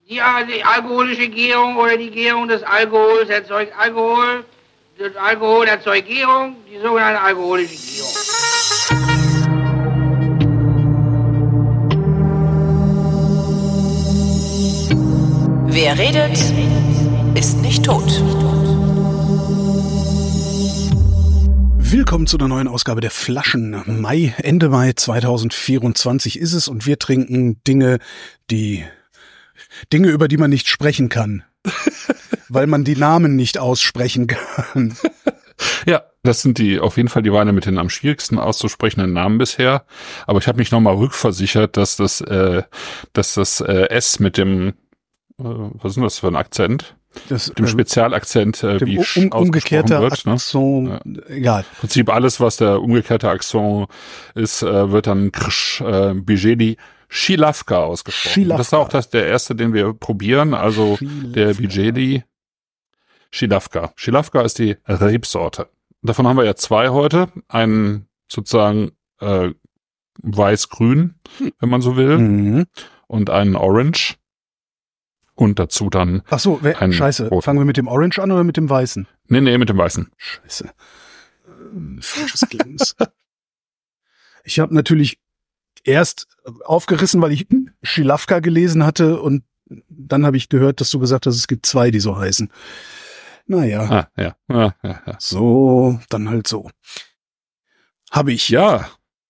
Die alkoholische Gärung oder die Gärung des Alkohols erzeugt Alkohol. Das Alkohol erzeugt Gärung, die sogenannte alkoholische Gärung. Wer redet, ist nicht tot. Willkommen zu einer neuen Ausgabe der Flaschen. Ende Mai 2024 ist es und wir trinken Dinge, über die man nicht sprechen kann. Weil man die Namen nicht aussprechen kann. Ja, das sind auf jeden Fall die Weine mit den am schwierigsten auszusprechenden Namen bisher. Aber ich habe mich nochmal rückversichert, dass das S mit dem, was ist denn das für ein Akzent? Mit dem Spezialakzent, wie umgekehrter wird. Akzent, ne? Egal. Im Prinzip alles, was der umgekehrte Akzent ist, wird dann Bijeli Schilavka ausgesprochen. Schilavka. Das ist auch der erste, den wir probieren. Also der Bijeli Schilavka. Schilavka ist die Rebsorte. Davon haben wir ja zwei heute. Einen sozusagen weiß-grün, wenn man so will, und einen Orange. Und dazu dann Ach so, scheiße. roten. Fangen wir mit dem Orange an oder mit dem Weißen? Nee, mit dem Weißen. Scheiße. Falsches Glas. Ich habe natürlich erst aufgerissen, weil ich Schilavka gelesen hatte und dann habe ich gehört, dass du gesagt hast, es gibt zwei, die so heißen. Naja. Ja. So, dann halt so. Habe ich. Ja.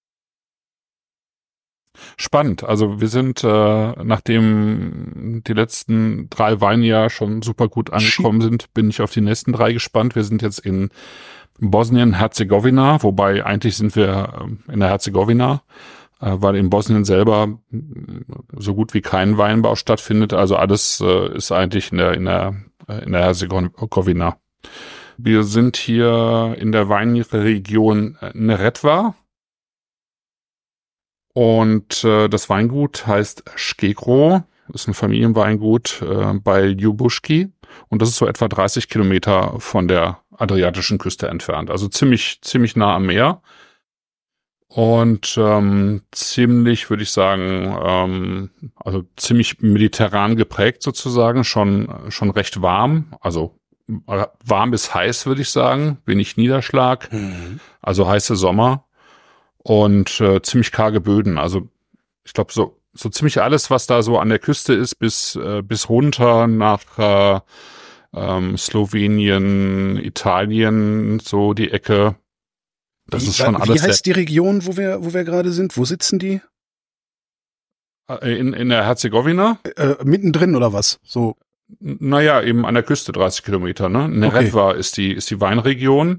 Spannend. Also wir sind, nachdem die letzten 3 Weine ja schon super gut angekommen sind, bin ich auf die nächsten 3 gespannt. Wir sind jetzt in Bosnien-Herzegowina, wobei eigentlich sind wir in der Herzegowina, weil in Bosnien selber so gut wie kein Weinbau stattfindet. Also alles ist eigentlich in der Herzegowina. Wir sind hier in der Weinregion Neretva. Und das Weingut heißt Škegro, ist ein Familienweingut bei Ljubuški und das ist so etwa 30 Kilometer von der adriatischen Küste entfernt, also ziemlich nah am Meer und ziemlich, würde ich sagen, also ziemlich mediterran geprägt sozusagen, schon recht warm, also warm bis heiß, würde ich sagen, wenig Niederschlag, also heiße Sommer. Und ziemlich karge Böden. Also ich glaube, so ziemlich alles, was da so an der Küste ist, bis runter nach Slowenien, Italien, so die Ecke. Das ist schon alles. Wie heißt die Region, wo wir gerade sind? Wo sitzen die? In der Herzegowina? Mittendrin oder was? So. Naja, eben an der Küste 30 Kilometer. Ne? Neretva ist die Weinregion.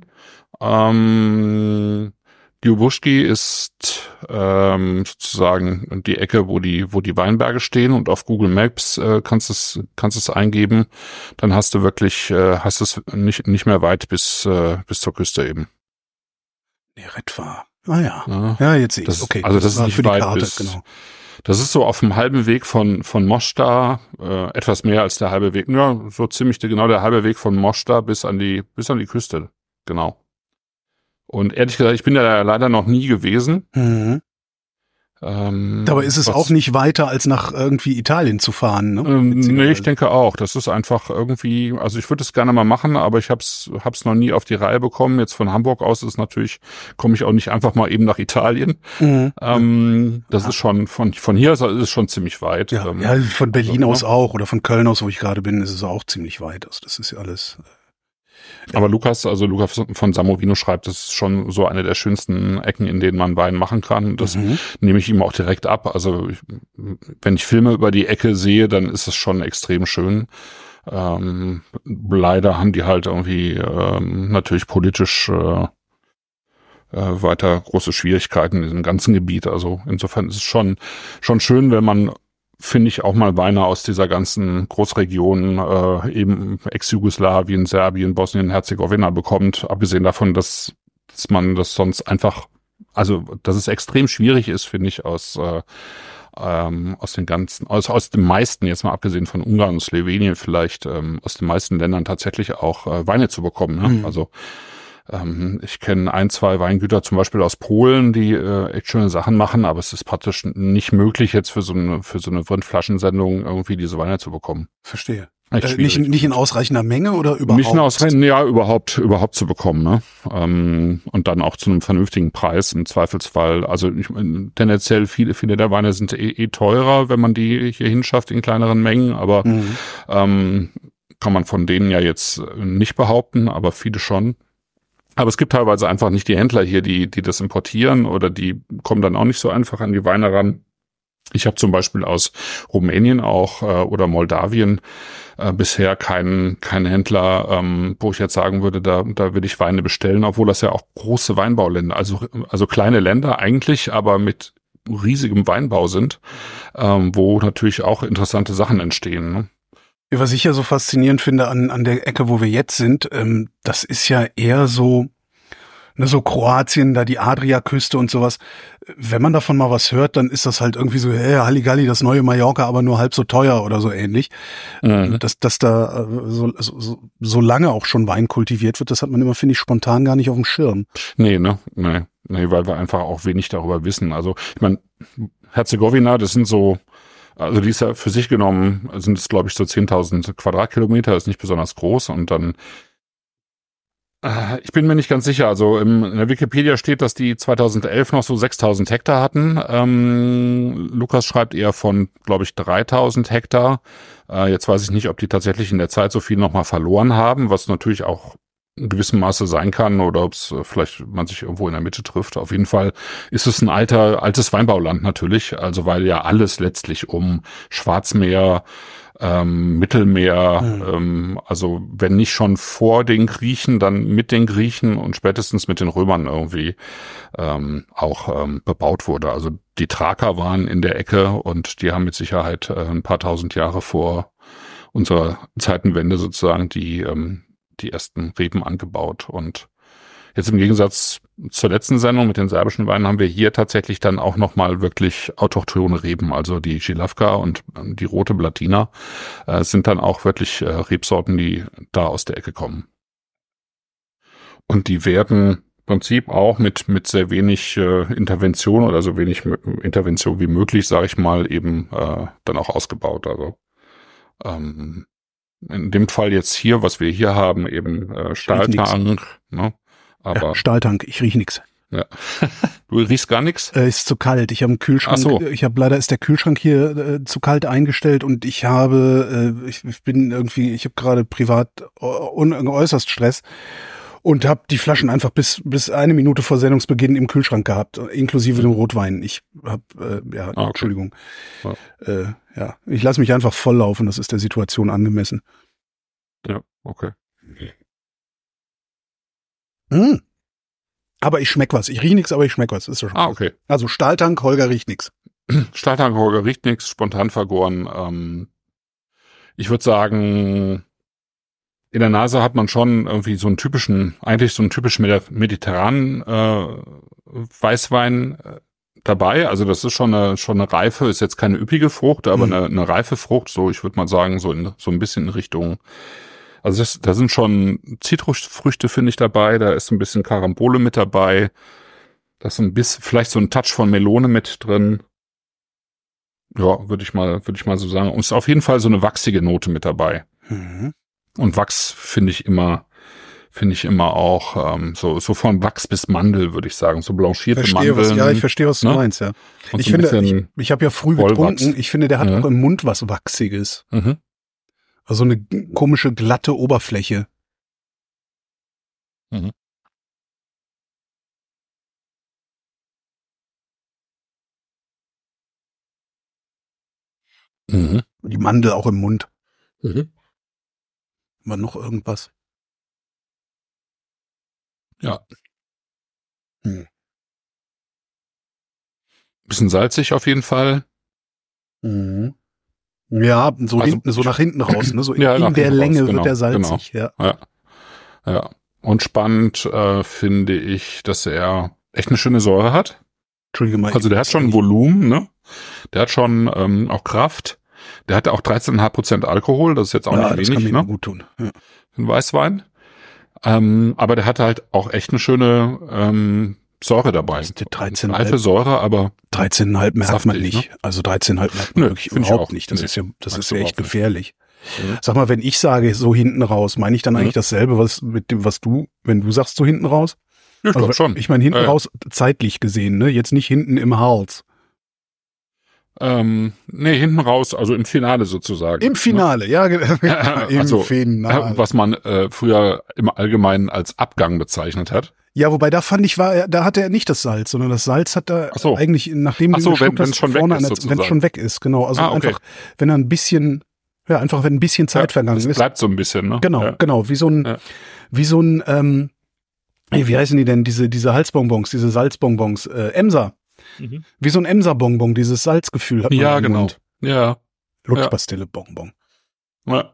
Ljubuški ist sozusagen die Ecke, wo die Weinberge stehen und auf Google Maps kannst es eingeben, dann hast du wirklich hast es nicht mehr weit bis zur Küste eben. Neretva. Ah ja. Ja, jetzt sehe ich. Okay. Also das ist nicht für die weit Karte, genau. Das ist so auf dem halben Weg von Mostar, etwas mehr als der halbe Weg, ja, so ziemlich genau der halbe Weg von Mostar bis an die Küste, genau. Und ehrlich gesagt, ich bin ja leider noch nie gewesen. Dabei ist es auch nicht weiter, als nach irgendwie Italien zu fahren, ne? Nee, ich denke auch. Das ist einfach irgendwie, also ich würde es gerne mal machen, aber ich hab's noch nie auf die Reihe bekommen. Jetzt von Hamburg aus komme ich auch nicht einfach mal eben nach Italien. Das ist schon, von hier aus ist es schon ziemlich weit. Ja, von Berlin aus auch oder von Köln aus, wo ich gerade bin, ist es auch ziemlich weit. Also das ist ja alles. Aber Lukas von Samovino schreibt, das ist schon so eine der schönsten Ecken, in denen man Wein machen kann. Das nehme ich ihm auch direkt ab. Also wenn ich Filme über die Ecke sehe, dann ist es schon extrem schön. Leider haben die halt irgendwie natürlich politisch weiter große Schwierigkeiten in diesem ganzen Gebiet. Also insofern ist es schon schön, wenn man, finde ich, auch mal Weine aus dieser ganzen Großregion, eben Ex-Jugoslawien, Serbien, Bosnien, Herzegowina bekommt, abgesehen davon, dass man das sonst einfach, also dass es extrem schwierig ist, finde ich, aus den meisten, jetzt mal abgesehen von Ungarn und Slowenien vielleicht, aus den meisten Ländern tatsächlich auch Weine zu bekommen. Ne? Also Ich kenne 1, 2 Weingüter zum Beispiel aus Polen, die echt schöne Sachen machen, aber es ist praktisch nicht möglich, jetzt für so eine Rindflaschensendung irgendwie diese Weine zu bekommen. Verstehe. Nicht in ausreichender Menge oder überhaupt? Nicht in ausreichender, ja, überhaupt zu bekommen, ne? Und dann auch zu einem vernünftigen Preis im Zweifelsfall. Also tendenziell viele der Weine sind teurer, wenn man die hier hinschafft in kleineren Mengen, aber kann man von denen ja jetzt nicht behaupten, aber viele schon. Aber es gibt teilweise einfach nicht die Händler hier, die das importieren, oder die kommen dann auch nicht so einfach an die Weine ran. Ich habe zum Beispiel aus Rumänien auch oder Moldawien bisher keinen Händler, wo ich jetzt sagen würde, da würde ich Weine bestellen, obwohl das ja auch große Weinbauländer, also kleine Länder eigentlich, aber mit riesigem Weinbau sind, wo natürlich auch interessante Sachen entstehen, ne? Was ich ja so faszinierend finde an der Ecke, wo wir jetzt sind, das ist ja eher so, ne, so Kroatien, da die Adriaküste und sowas. Wenn man davon mal was hört, dann ist das halt irgendwie so, Halligalli, das neue Mallorca, aber nur halb so teuer oder so ähnlich. Dass da so lange auch schon Wein kultiviert wird, das hat man immer, finde ich, spontan gar nicht auf dem Schirm. Nee, weil wir einfach auch wenig darüber wissen. Also, ich meine, Herzegowina, das sind so, also die ist ja für sich genommen, sind es, glaube ich, so 10.000 Quadratkilometer, ist nicht besonders groß, und dann ich bin mir nicht ganz sicher. Also in der Wikipedia steht, dass die 2011 noch so 6.000 Hektar hatten. Lukas schreibt eher von, glaube ich, 3.000 Hektar. Jetzt weiß ich nicht, ob die tatsächlich in der Zeit so viel nochmal verloren haben, was natürlich auch in gewissem Maße sein kann, oder ob es vielleicht man sich irgendwo in der Mitte trifft. Auf jeden Fall ist es ein altes Weinbauland natürlich, also weil ja alles letztlich um Schwarzmeer, Mittelmeer, also wenn nicht schon vor den Griechen, dann mit den Griechen und spätestens mit den Römern irgendwie auch bebaut wurde. Also die Thraker waren in der Ecke, und die haben mit Sicherheit ein paar tausend Jahre vor unserer Zeitenwende sozusagen die ersten Reben angebaut. Und jetzt im Gegensatz zur letzten Sendung mit den serbischen Weinen haben wir hier tatsächlich dann auch nochmal wirklich autochthone Reben. Also die Žilavka und die rote Blatina sind dann auch wirklich Rebsorten, die da aus der Ecke kommen. Und die werden im Prinzip auch mit sehr wenig Intervention oder so wenig Intervention wie möglich, sage ich mal, eben dann auch ausgebaut. Also in dem Fall jetzt hier, was wir hier haben, eben Stahltank, ne? Aber ja, Stahltank, ich riech nix. Ja. Du riechst gar nichts? Ist zu kalt. Ich habe einen Kühlschrank. Ach so. Leider ist der Kühlschrank hier zu kalt eingestellt, und ich habe gerade privat äußerst Stress und habe die Flaschen einfach bis 1 Minute vor Sendungsbeginn im Kühlschrank gehabt, inklusive dem Rotwein. Ich habe okay. Entschuldigung. Ja. Ich lasse mich einfach volllaufen. Das ist der Situation angemessen. Ja, okay. Aber ich schmeck was. Ich riech nix, aber ich schmeck was. Ist schon okay. Also Stahltank, Holger riecht nix. Stahltank, Holger riecht nix, spontan vergoren. Ich würde sagen, in der Nase hat man schon irgendwie so einen typischen mediterranen Weißwein dabei. Also das ist schon eine reife, ist jetzt keine üppige Frucht, aber eine reife Frucht. So, ich würde mal sagen, so ein bisschen in Richtung. Also da sind schon Zitrusfrüchte, finde ich, dabei. Da ist ein bisschen Karambole mit dabei. Da ist vielleicht so ein Touch von Melone mit drin. Ja, würde ich mal so sagen. Und es ist auf jeden Fall so eine wachsige Note mit dabei. Mhm. Und Wachs finde ich immer auch so von Wachs bis Mandel, würde ich sagen. So blanchierte Mandeln. Ich verstehe, was du meinst, ja. Und Ich so finde, ich habe ja früh getrunken. Ich finde, der hat auch im Mund was Wachsiges. Mhm. Also eine komische, glatte Oberfläche. Mhm. Mhm. Die Mandel auch im Mund. Mhm. War noch irgendwas? Ja. Bisschen salzig auf jeden Fall. Mhm. Ja, so nach hinten raus, ne? So in der Länge raus, wird er salzig, genau. Ja. Und spannend finde ich, dass er echt eine schöne Säure hat. Entschuldige mal. Also der hat schon Volumen, ne? Der hat schon auch Kraft. Der hat auch 13,5% Alkohol, das ist jetzt auch nicht wenig, das kann mir ne? gut tun. Ja. Ein Weißwein. Aber der hatte halt auch echt eine schöne Säure dabei. Das ist die 13,5. Reife Säure, aber 13,5 merkt man saftig, nicht. ne? Also 13,5 merkt man Nö, wirklich find ich überhaupt auch. nicht. Das Nee, ist ja magst echt du auch nicht. gefährlich. Mhm. Sag mal, wenn ich sage so hinten raus, meine ich dann eigentlich dasselbe, was mit dem, was du, wenn du sagst so hinten raus? Ja, ich Also, glaub schon. ich meine hinten Ja. raus zeitlich gesehen, ne? Jetzt nicht hinten im Hals. Nee, hinten raus, also im Finale sozusagen. Im Finale, ja, im Also, Finale. was man früher im Allgemeinen als Abgang bezeichnet hat. Ja, wobei da fand ich, da hatte er nicht das Salz, sondern das Salz hat er Ach so. eigentlich, nachdem Ach so, du geschluckt wenn es hast, schon weg vorne ist, wenn es sozusagen. schon weg ist, genau. Also Okay. einfach, wenn er ein bisschen, ja, einfach wenn ein bisschen Zeit vergangen das ist. bleibt so ein bisschen, ne? Genau, Ja. genau, wie so ein, wie heißen die denn, diese Halsbonbons, diese Salzbonbons, Emser. Mhm. Wie so ein Emser-Bonbon, dieses Salzgefühl hat man Ja, im genau. Mund. Ja. Lutschpastille-Bonbon. Ja.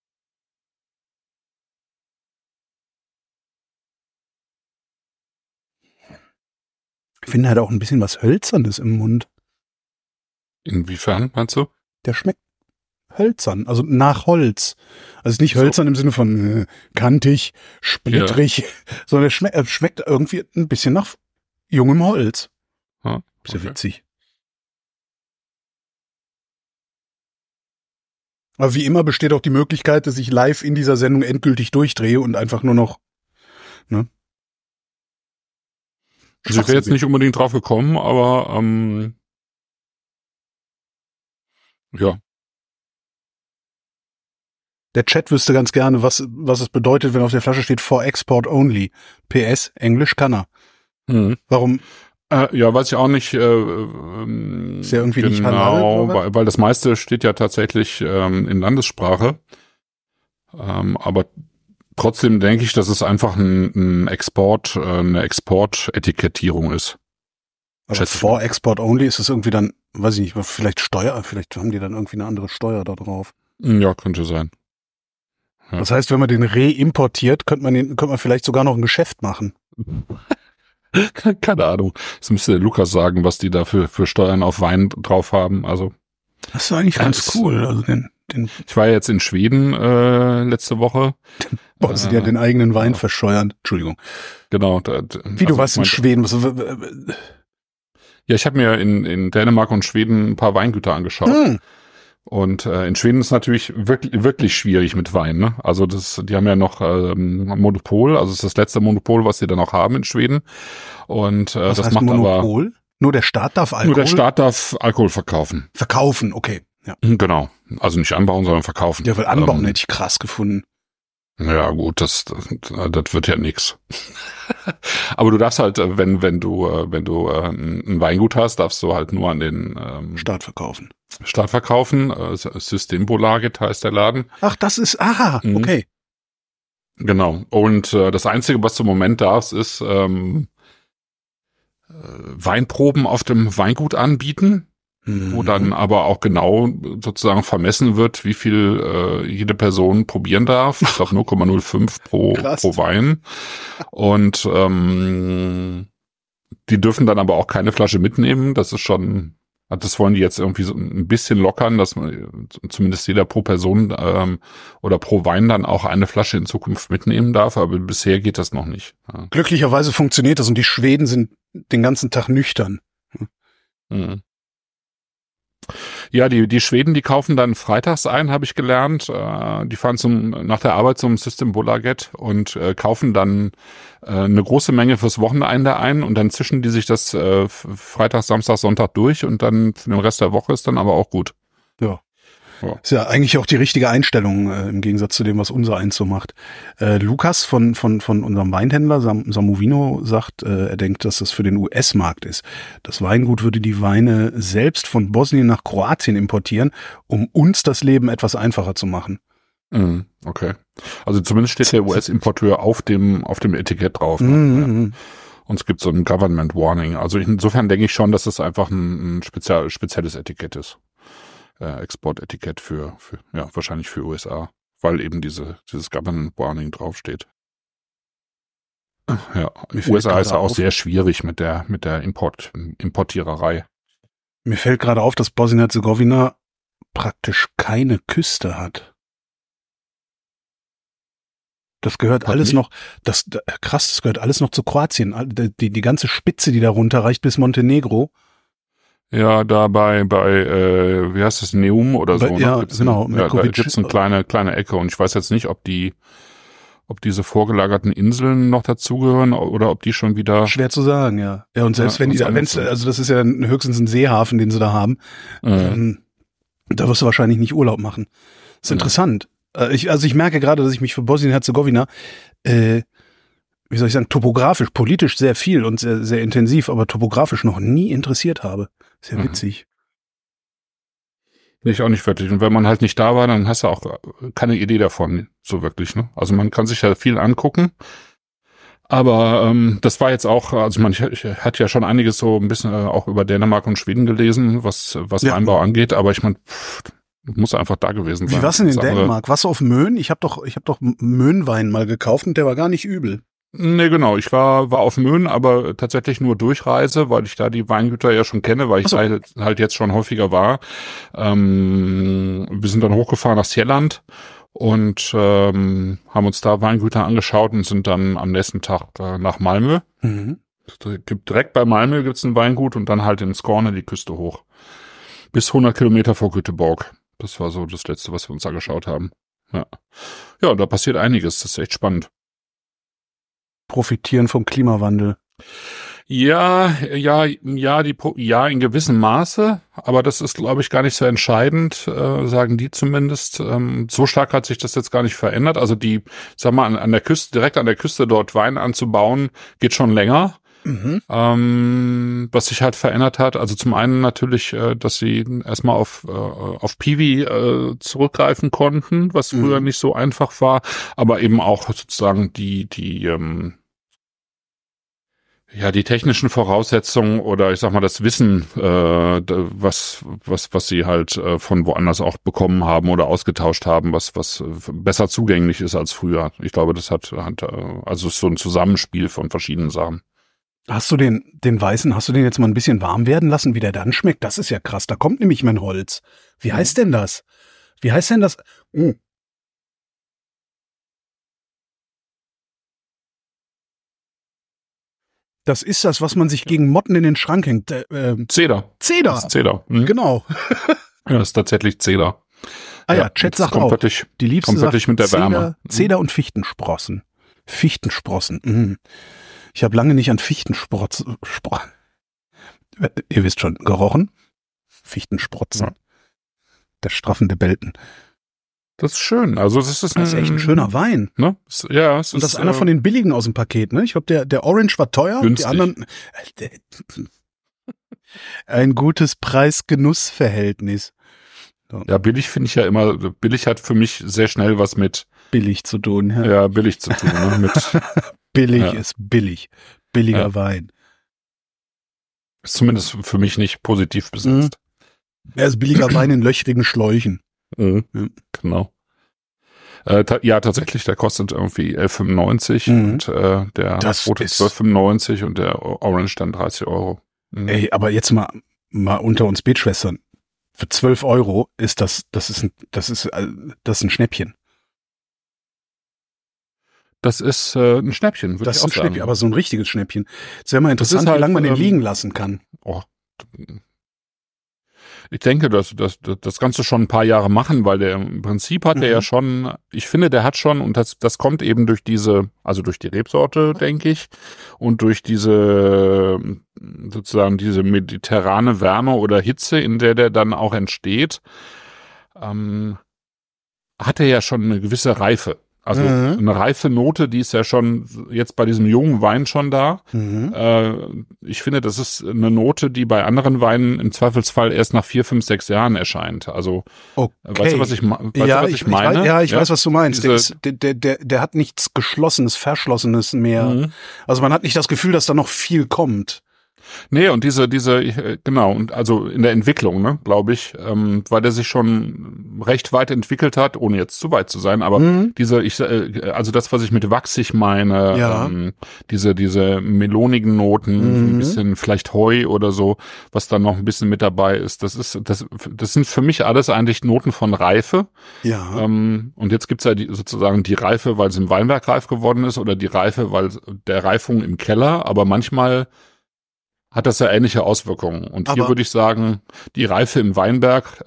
Ich finde, er hat auch ein bisschen was Hölzernes im Mund. Inwiefern, meinst du? Der schmeckt hölzern, also nach Holz. Also nicht So. hölzern im Sinne von kantig, splittrig, sondern er schmeckt irgendwie ein bisschen nach jungem Holz. Ja, Ist ja okay. witzig. Aber wie immer besteht auch die Möglichkeit, dass ich live in dieser Sendung endgültig durchdrehe und einfach nur noch, ne? Also ich wäre jetzt nicht unbedingt drauf gekommen, aber ja. Der Chat wüsste ganz gerne, was es bedeutet, wenn auf der Flasche steht for export only. PS, Englisch kann er. Warum? Ja, weiß ich auch nicht. Ist ja irgendwie nicht halal, genau, oder was? weil das meiste steht ja tatsächlich in Landessprache. Aber trotzdem denke ich, dass es einfach eine Exportetikettierung ist. Aber Schätze for export only ist es irgendwie dann, weiß ich nicht, vielleicht vielleicht haben die dann irgendwie eine andere Steuer da drauf. Ja, könnte sein. Ja. Das heißt, wenn man den reimportiert, könnte man vielleicht sogar noch ein Geschäft machen. Keine Ahnung. Das müsste der Lukas sagen, was die da für Steuern auf Wein drauf haben. Also Das ist eigentlich ganz cool. Also ich war ja jetzt in Schweden letzte Woche. sie ja den eigenen Wein verscheuern. Entschuldigung. Genau. Wie, du warst in Schweden? Ja, ich habe mir in Dänemark und Schweden ein paar Weingüter angeschaut. Und in Schweden ist natürlich wirklich, wirklich schwierig mit Wein. Ne? Also die haben ja noch Monopol, also es ist das letzte Monopol, was sie da noch haben in Schweden. Und Was das heißt macht Monopol? aber Nur der Staat darf Alkohol? nur der Staat darf Alkohol verkaufen. Verkaufen, okay. Ja, Genau. Also nicht anbauen, sondern verkaufen. ja, weil anbauen hätte ich krass gefunden. Ja gut, das wird ja nix. Aber du darfst halt, wenn du ein Weingut hast, darfst du halt nur an den Staat verkaufen. Staat verkaufen. Systembolaget heißt der Laden. Ach, das ist, okay. Genau. Und das Einzige, was du im Moment darfst, ist Weinproben auf dem Weingut anbieten, wo dann aber auch genau sozusagen vermessen wird, wie viel jede Person probieren darf. Ich glaube 0,05 pro Wein. Und die dürfen dann aber auch keine Flasche mitnehmen. Das ist schon, das wollen die jetzt irgendwie so ein bisschen lockern, dass man zumindest jeder pro Person oder pro Wein dann auch eine Flasche in Zukunft mitnehmen darf. Aber bisher geht das noch nicht. Ja. Glücklicherweise funktioniert das und die Schweden sind den ganzen Tag nüchtern. Mhm. Ja, die Schweden, die kaufen dann freitags ein, habe ich gelernt. Die fahren nach der Arbeit zum Systembolaget und kaufen dann eine große Menge fürs Wochenende ein und dann zischen die sich das Freitag, Samstag, Sonntag durch und dann für den Rest der Woche ist dann aber auch gut. Ja. Ja. Ist ja eigentlich auch die richtige Einstellung im Gegensatz zu dem, was unser eins so macht. Lukas von unserem Weinhändler Samovino sagt, er denkt, dass das für den US-Markt ist. Das Weingut würde die Weine selbst von Bosnien nach Kroatien importieren, um uns das Leben etwas einfacher zu machen. Okay. Also zumindest steht der US-Importeur auf dem Etikett drauf. Ne? Und es gibt so ein Government Warning. Also insofern denke ich schon, dass es einfach ein spezielles Etikett ist. Exportetikett für wahrscheinlich für USA, weil eben dieses Government Warning draufsteht. Ja, USA ist ja auch sehr schwierig mit der Importiererei. Mir fällt gerade auf, dass Bosnien-Herzegowina praktisch keine Küste hat. Das gehört Hat alles nicht? noch, krass, das gehört alles noch zu Kroatien. Die ganze Spitze, die da runter reicht bis Montenegro. Ja, da bei wie heißt das, Neum oder so. Ja, Gibt's genau. Da gibt's eine kleine Ecke und ich weiß jetzt nicht, ob diese vorgelagerten Inseln noch dazugehören oder ob die schon wieder. Schwer zu sagen, ja. Ja, und selbst Ja, wenn also also das ist ja höchstens ein Seehafen, den sie da haben. Da wirst du wahrscheinlich nicht Urlaub machen. Ist interessant. Ich merke gerade, dass ich mich für Bosnien-Herzegowina, wie soll ich sagen, topografisch, politisch sehr viel und sehr, sehr intensiv, aber topografisch noch nie interessiert habe. Sehr witzig. Ich auch nicht wirklich. Und wenn man halt nicht da war, dann hast du auch keine Idee davon, so wirklich, ne? Also man kann sich ja viel angucken. Aber das war jetzt auch, also ich hatte ja schon einiges so ein bisschen auch über Dänemark und Schweden gelesen, was Weinbau angeht, aber ich meine, muss einfach da gewesen sein. Wie war's denn in Dänemark? Warst du auf Möhn? Ich hab doch Möhnwein mal gekauft und der war gar nicht übel. Nee, genau. Ich war auf Möhn, aber tatsächlich nur Durchreise, weil ich da die Weingüter ja schon kenne, weil ich halt jetzt schon häufiger war. Wir sind dann hochgefahren nach Sjælland und haben uns da Weingüter angeschaut und sind dann am nächsten Tag nach Malmö. Direkt bei Malmö gibt's ein Weingut und dann halt in Skåne die Küste hoch. Bis 100 Kilometer vor Göteborg. Das war so das Letzte, was wir uns angeschaut haben. Ja, da passiert einiges. Das ist echt spannend. Profitieren vom Klimawandel. Ja, in gewissem Maße, aber das ist, glaube ich, gar nicht so entscheidend, sagen die zumindest. So stark hat sich das jetzt gar nicht verändert. Also sag mal, an der Küste, direkt an der Küste dort Wein anzubauen, geht schon länger. Was sich halt verändert hat, also zum einen natürlich, dass sie erstmal auf Piwi zurückgreifen konnten, was früher nicht so einfach war, aber eben auch sozusagen die technischen Voraussetzungen oder ich sag mal das Wissen, was sie halt von woanders auch bekommen haben oder ausgetauscht haben, was besser zugänglich ist als früher. Ich glaube, das hat also so ein Zusammenspiel von verschiedenen Sachen. Hast du den Weißen, hast du den jetzt mal ein bisschen warm werden lassen, wie der dann schmeckt? Das ist ja krass. Da kommt nämlich mein Holz. Wie heißt denn das? Das ist das, was man sich gegen Motten in den Schrank hängt. Zeder. Zeder. Zeder. Genau. Ja, das ist tatsächlich Zeder. Chat sagt auch. Die Liebste kommt sagt wirklich mit der Wärme. Zeder und Fichtensprossen. Ich habe lange nicht an Fichtensprossen. Ihr wisst schon, gerochen. Fichtensprotzen. Ja. Der straffende Belten. Das ist schön. Also das ist echt ein schöner Wein. Ne? Ja, und das ist einer von den billigen aus dem Paket. Ne? Ich glaube, der Orange war teuer. Günstig. Die anderen ein gutes Preis-Genuss-Verhältnis. So. Ja, billig finde ich ja immer. Billig hat für mich sehr schnell was mit billig zu tun. Ja, billig zu tun. Ne? Mit billig ist billig. Billiger Wein. Ist zumindest für mich nicht positiv besetzt. Er ist billiger Wein in löchrigen Schläuchen. Genau. Tatsächlich, der kostet irgendwie 11,95 und der rote 12,95 und der Orange dann 30 Euro. Ey, aber jetzt mal unter uns Betschwestern. Für 12 Euro ist das ist ein Schnäppchen. Das ist ein Schnäppchen, würde ich auch sagen. Das ist ein Schnäppchen, aber so ein richtiges Schnäppchen. Es wäre mal interessant, halt, wie lange man den liegen lassen kann. Ich denke, dass das Ganze schon ein paar Jahre machen, weil der im Prinzip hat der ja schon, ich finde, der hat schon, und das kommt eben durch die Rebsorte, denke ich, und durch diese mediterrane Wärme oder Hitze, in der dann auch entsteht, hat er ja schon eine gewisse Reife. Also eine reife Note, die ist ja schon jetzt bei diesem jungen Wein schon da. Ich finde, das ist eine Note, die bei anderen Weinen im Zweifelsfall erst nach 4, 5, 6 Jahren erscheint. Also, weißt du, was ich meine? Ich weiß, was du meinst. Der hat nichts Geschlossenes, Verschlossenes mehr. Also man hat nicht das Gefühl, dass da noch viel kommt. Nee, und genau, und also in der Entwicklung, ne, glaube ich, weil der sich schon recht weit entwickelt hat, ohne jetzt zu weit zu sein, aber also das, was ich mit wachsig meine, diese melonigen Noten, ein bisschen vielleicht Heu oder so, was dann noch ein bisschen mit dabei ist, das sind für mich alles eigentlich Noten von Reife. Ja. Und jetzt gibt's ja sozusagen die Reife, weil es im Weinberg reif geworden ist, oder die Reife, weil der Reifung im Keller, aber manchmal hat das ja ähnliche Auswirkungen. Und hier würde ich sagen, die Reife im Weinberg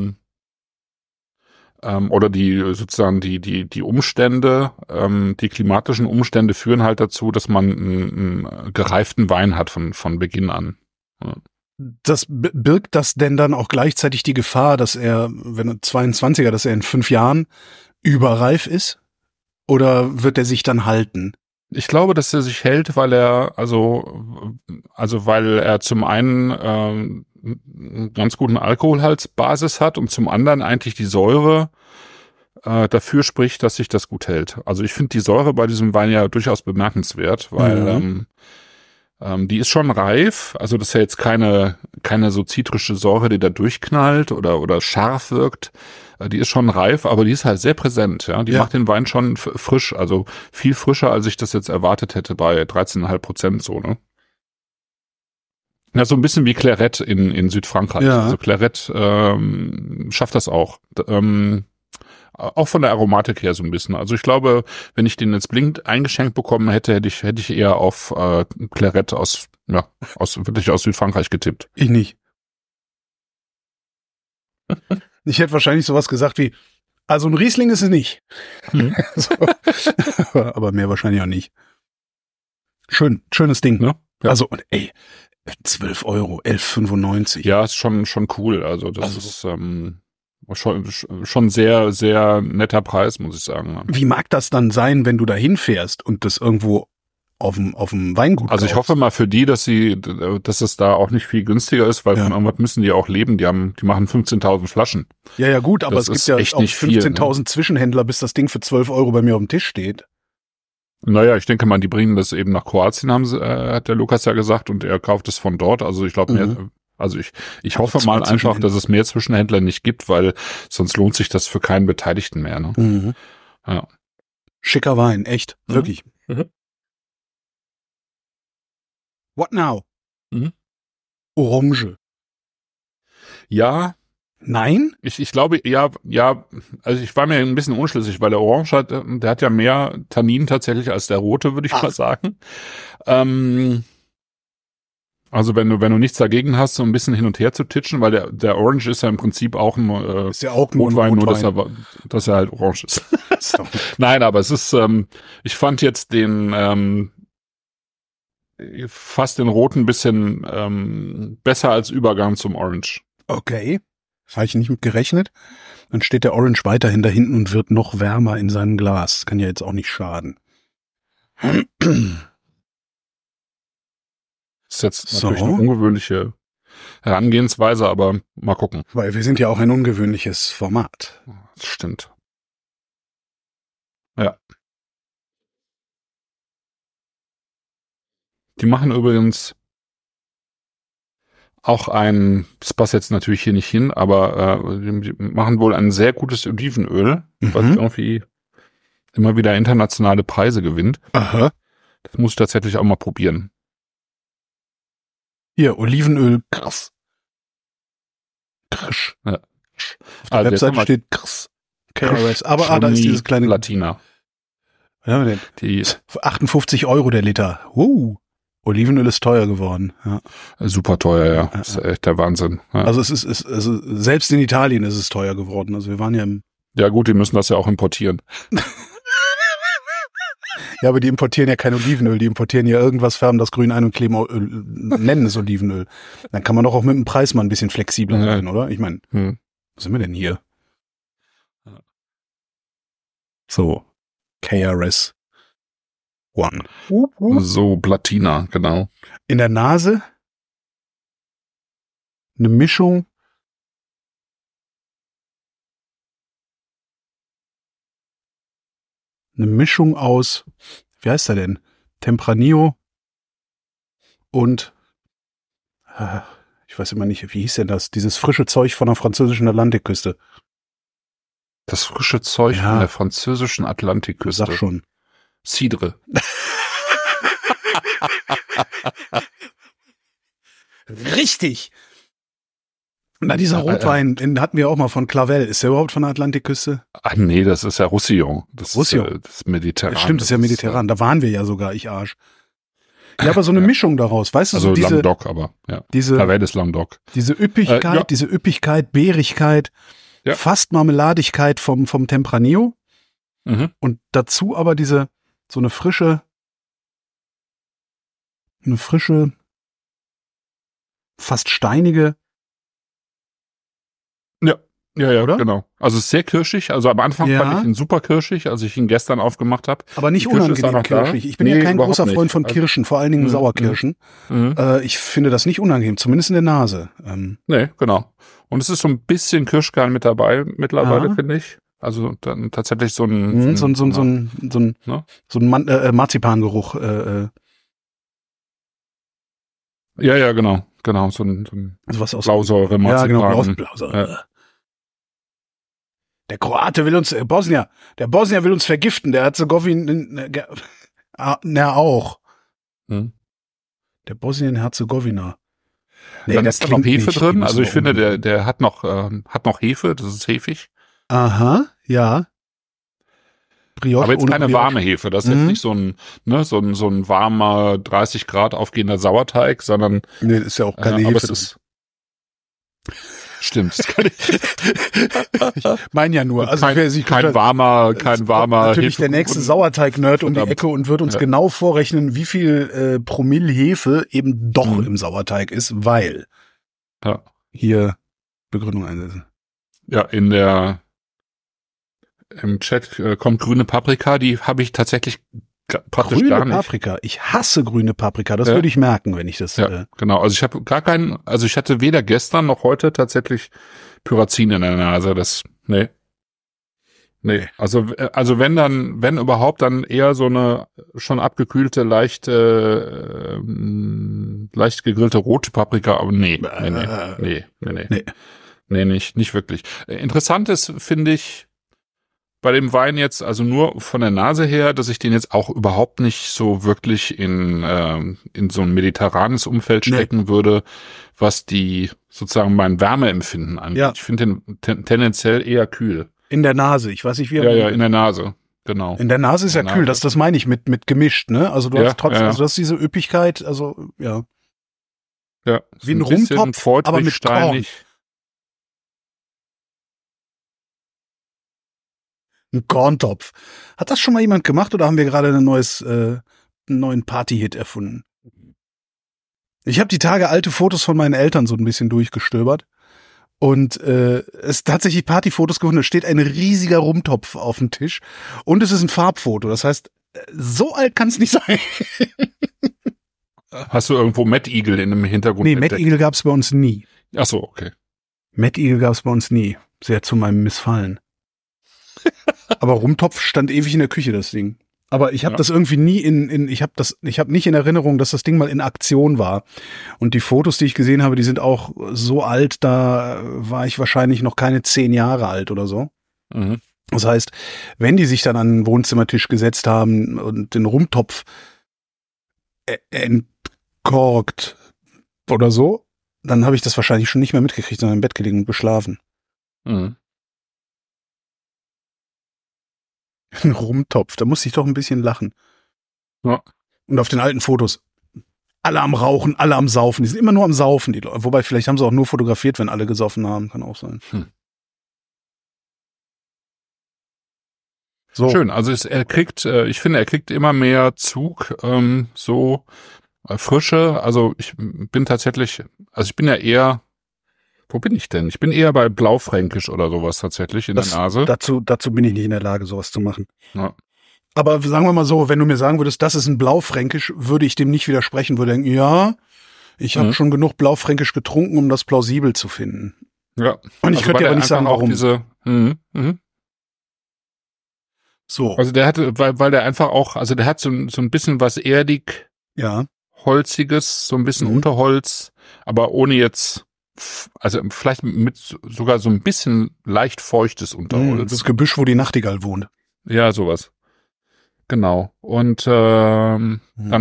oder die Umstände, die klimatischen Umstände führen halt dazu, dass man einen gereiften Wein hat von Beginn an. Ja. Birgt das denn dann auch gleichzeitig die Gefahr, dass er, wenn er 22er, dass er in 5 Jahren überreif ist? Oder wird er sich dann halten? Ich glaube, dass er sich hält, weil er weil er zum einen einen ganz guten Alkoholhaltsbasis hat und zum anderen eigentlich die Säure dafür spricht, dass sich das gut hält. Also ich finde die Säure bei diesem Wein ja durchaus bemerkenswert, weil die ist schon reif. Also das ist ja jetzt keine so zitrische Säure, die da durchknallt oder scharf wirkt. Die ist schon reif, aber die ist halt sehr präsent. Ja, die macht den Wein schon frisch, also viel frischer, als ich das jetzt erwartet hätte bei 13,5% so, ne? Ja, so ein bisschen wie Clairette in Südfrankreich. Ja. Also Clairette schafft das auch. Auch von der Aromatik her so ein bisschen. Also ich glaube, wenn ich den jetzt blind eingeschenkt bekommen hätte, hätte ich eher auf Clairette wirklich aus Südfrankreich getippt. Ich nicht. Ich hätte wahrscheinlich sowas gesagt wie, also ein Riesling ist es nicht. So. Aber mehr wahrscheinlich auch nicht. Schönes Ding, ne? Ja. Also, und 12 Euro, 11,95. Ja, ist schon cool. Also das ist schon sehr, sehr netter Preis, muss ich sagen. Wie mag das dann sein, wenn du da hinfährst und das irgendwo auf dem Weingut Also ich kaufst? hoffe mal für die, dass es da auch nicht viel günstiger ist, weil von irgendwas müssen die auch leben. Die machen 15.000 Flaschen. Ja, gut, aber das es gibt ja auch 15.000 Zwischenhändler, bis das Ding für 12 Euro bei mir auf dem Tisch steht. Naja, ich denke mal, die bringen das eben nach Kroatien, hat der Lukas ja gesagt, und er kauft es von dort. Also ich glaube, ich hoffe mal einfach, dass es mehr Zwischenhändler nicht gibt, weil sonst lohnt sich das für keinen Beteiligten mehr. Ne? Mhm. Ja. Schicker Wein, echt, wirklich. Mhm. What now? Mhm. Orange. Ja. Nein? Ich glaube, ja, also ich war mir ein bisschen unschlüssig, weil der Orange der hat ja mehr Tannin tatsächlich als der rote, würde ich mal sagen. Also wenn du nichts dagegen hast, so ein bisschen hin und her zu titschen, weil der Orange ist ja im Prinzip auch ein Rotwein, nur dass er halt orange ist. Nein, aber es ist, ich fand jetzt fast den roten ein bisschen besser als Übergang zum Orange. Okay. Habe ich nicht mit gerechnet. Dann steht der Orange weiterhin da hinten und wird noch wärmer in seinem Glas. Kann ja jetzt auch nicht schaden. Das ist jetzt natürlich eine ungewöhnliche Herangehensweise, aber mal gucken. Weil wir sind ja auch ein ungewöhnliches Format. Das stimmt. Ja. Die machen übrigens auch das passt jetzt natürlich hier nicht hin, aber die machen wohl ein sehr gutes Olivenöl, was irgendwie immer wieder internationale Preise gewinnt. Aha. Das muss ich tatsächlich auch mal probieren. Hier, Olivenöl, krass. Krass. Ja. Auf der Webseite steht krass. KRS. Aber da ist dieses kleine Latina. Was haben wir denn? Die 58 Euro der Liter. Olivenöl ist teuer geworden. Ja. Super teuer, ja. Das ist echt der Wahnsinn. Ja. Also also selbst in Italien ist es teuer geworden. Also wir waren ja im... Ja gut, die müssen das ja auch importieren. Ja, aber die importieren ja kein Olivenöl. Die importieren ja irgendwas, färben das grün ein und kleben nennen es Olivenöl. Dann kann man doch auch mit dem Preis mal ein bisschen flexibler sein, oder? Ich meine, was sind wir denn hier? So, KRS One. So, Platina, genau. In der Nase eine Mischung aus, wie heißt er denn? Tempranillo und Ich weiß immer nicht, wie hieß denn das? Dieses frische Zeug von der französischen Atlantikküste. Das frische Zeug von der französischen Atlantikküste. Sag schon. Cidre. Richtig. Na, dieser Rotwein, den hatten wir auch mal von Clavel. Ist der überhaupt von der Atlantikküste? Ach nee, das ist ja Roussillon. Das Roussillon. Ist, das ist mediterran. Stimmt, das ist ja mediterran. Da waren wir ja sogar, ich Arsch. Ja, aber so eine Mischung daraus, weißt du? Also so diese, Languedoc, aber ja. Diese, Clavel ist Languedoc. Diese Üppigkeit, Beerigkeit, fast Marmeladigkeit vom Tempranillo. Mhm. Und dazu aber so eine frische, fast steinige. Ja, oder? Genau. Also es ist sehr kirschig. Also am Anfang fand ich ihn super kirschig, als ich ihn gestern aufgemacht habe. Aber nicht unangenehm kirschig. Ich bin ja kein großer Freund von Kirschen, vor allen Dingen Sauerkirschen. Ich finde das nicht unangenehm, zumindest in der Nase. Nee, genau. Und es ist so ein bisschen Kirschkern mit dabei mittlerweile, finde ich. Also dann tatsächlich so ein Marzipangeruch. Ja, genau. Genau, so ein also was aus Blausäure, Marzipan. Ja, genau, Blausäure. Ja. Der Kroate will uns, der Bosnier will uns vergiften, der Herzegowina, auch. Der Bosnien-Herzegowina. Nee, dann ist da noch Hefe drin, also ich finde, der hat noch Hefe, das ist hefig. Aha, ja. Brioche, aber jetzt keine warme Hefe, das ist jetzt nicht so ein warmer 30 Grad aufgehender Sauerteig, sondern. Nee, das ist ja auch keine Hefe. Aber es ist, stimmt. Ich meine ja nur, also kein warmer natürlich der nächste Sauerteig-Nerd um die Ecke und wird uns genau vorrechnen, wie viel Promille Hefe eben doch im Sauerteig ist, weil hier Begründung einsetzen. Ja, im Chat kommt grüne Paprika, die habe ich tatsächlich praktisch grüne gar nicht. Paprika, ich hasse grüne Paprika, das würde ich merken, wenn ich das... Ja, genau, also ich habe ich hatte weder gestern noch heute tatsächlich Pyrazin in der Nase, nee, also wenn überhaupt, dann eher so eine schon abgekühlte, leicht gegrillte rote Paprika, aber nee, nicht wirklich. Interessant ist, finde ich, bei dem Wein jetzt, also nur von der Nase her, dass ich den jetzt auch überhaupt nicht so wirklich in so ein mediterranes Umfeld stecken würde, was die sozusagen mein Wärmeempfinden angeht. Ja. Ich finde den tendenziell eher kühl. In der Nase, ich weiß nicht wie. Ja, in der Nase, genau. In der Nase ist kühl, das meine ich mit gemischt, ne? Also du hast trotzdem, also du hast diese Üppigkeit, also ja. Ja. Wie ein Rumtopf, aber mit Korn. Ein Korntopf. Hat das schon mal jemand gemacht oder haben wir gerade einen neuen Party-Hit erfunden? Ich habe die Tage alte Fotos von meinen Eltern so ein bisschen durchgestöbert und es tatsächlich Partyfotos gefunden. Da steht ein riesiger Rumtopf auf dem Tisch und es ist ein Farbfoto. Das heißt, so alt kann es nicht sein. Hast du irgendwo Mad Eagle in dem Hintergrund entdeckt? Nee, Mad Eagle gab es bei uns nie. Ach so, okay. Mad Eagle gab es bei uns nie. Sehr zu meinem Missfallen. Aber Rumtopf stand ewig in der Küche, das Ding. Aber ich habe das irgendwie nie ich habe nicht in Erinnerung, dass das Ding mal in Aktion war. Und die Fotos, die ich gesehen habe, die sind auch so alt, da war ich wahrscheinlich noch keine 10 Jahre alt oder so. Mhm. Das heißt, wenn die sich dann an den Wohnzimmertisch gesetzt haben und den Rumtopf entkorkt oder so, dann habe ich das wahrscheinlich schon nicht mehr mitgekriegt, sondern im Bett gelegen und geschlafen. Mhm. Ein Rumtopf, da musste ich doch ein bisschen lachen. Ja. Und auf den alten Fotos, alle am Rauchen, alle am Saufen, die sind immer nur am Saufen, die Leute. Wobei, vielleicht haben sie auch nur fotografiert, wenn alle gesoffen haben, kann auch sein. So. Schön, also ich finde, er kriegt immer mehr Zug, Frische, also ich bin ja eher, wo bin ich denn? Ich bin eher bei Blaufränkisch oder sowas tatsächlich in der Nase. Dazu bin ich nicht in der Lage, sowas zu machen. Ja. Aber sagen wir mal so, wenn du mir sagen würdest, das ist ein Blaufränkisch, würde ich dem nicht widersprechen, würde denken, ja, ich habe schon genug Blaufränkisch getrunken, um das plausibel zu finden. Ja. Und ich könnte dir aber nicht sagen, warum. So. Also der hatte, weil der einfach auch, also der hat so ein bisschen was erdig, Holziges, so ein bisschen Unterholz, aber ohne jetzt, also vielleicht mit sogar so ein bisschen leicht feuchtes Unterholz. Das Gebüsch, wo die Nachtigall wohnt. Ja, sowas. Genau. Und dann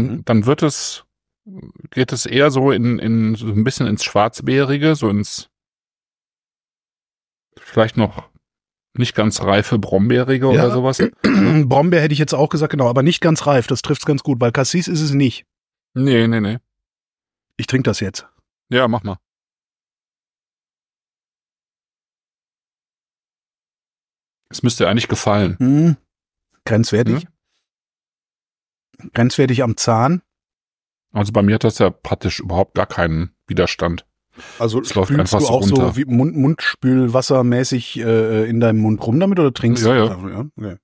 geht es eher so in so ein bisschen ins Schwarzbeerige, so ins vielleicht noch nicht ganz reife Brombeerige oder sowas. Brombeer hätte ich jetzt auch gesagt, genau, aber nicht ganz reif, das trifft's ganz gut, weil Cassis ist es nicht. Nee. Ich trinke das jetzt. Ja, mach mal. Es müsste dir eigentlich gefallen. Grenzwertig. Grenzwertig am Zahn. Also bei mir hat das ja praktisch überhaupt gar keinen Widerstand. Also es läuft spülst einfach du auch runter. so wie Mundspülwassermäßig in deinem Mund rum damit oder trinkst Ja. du? Ja. Okay.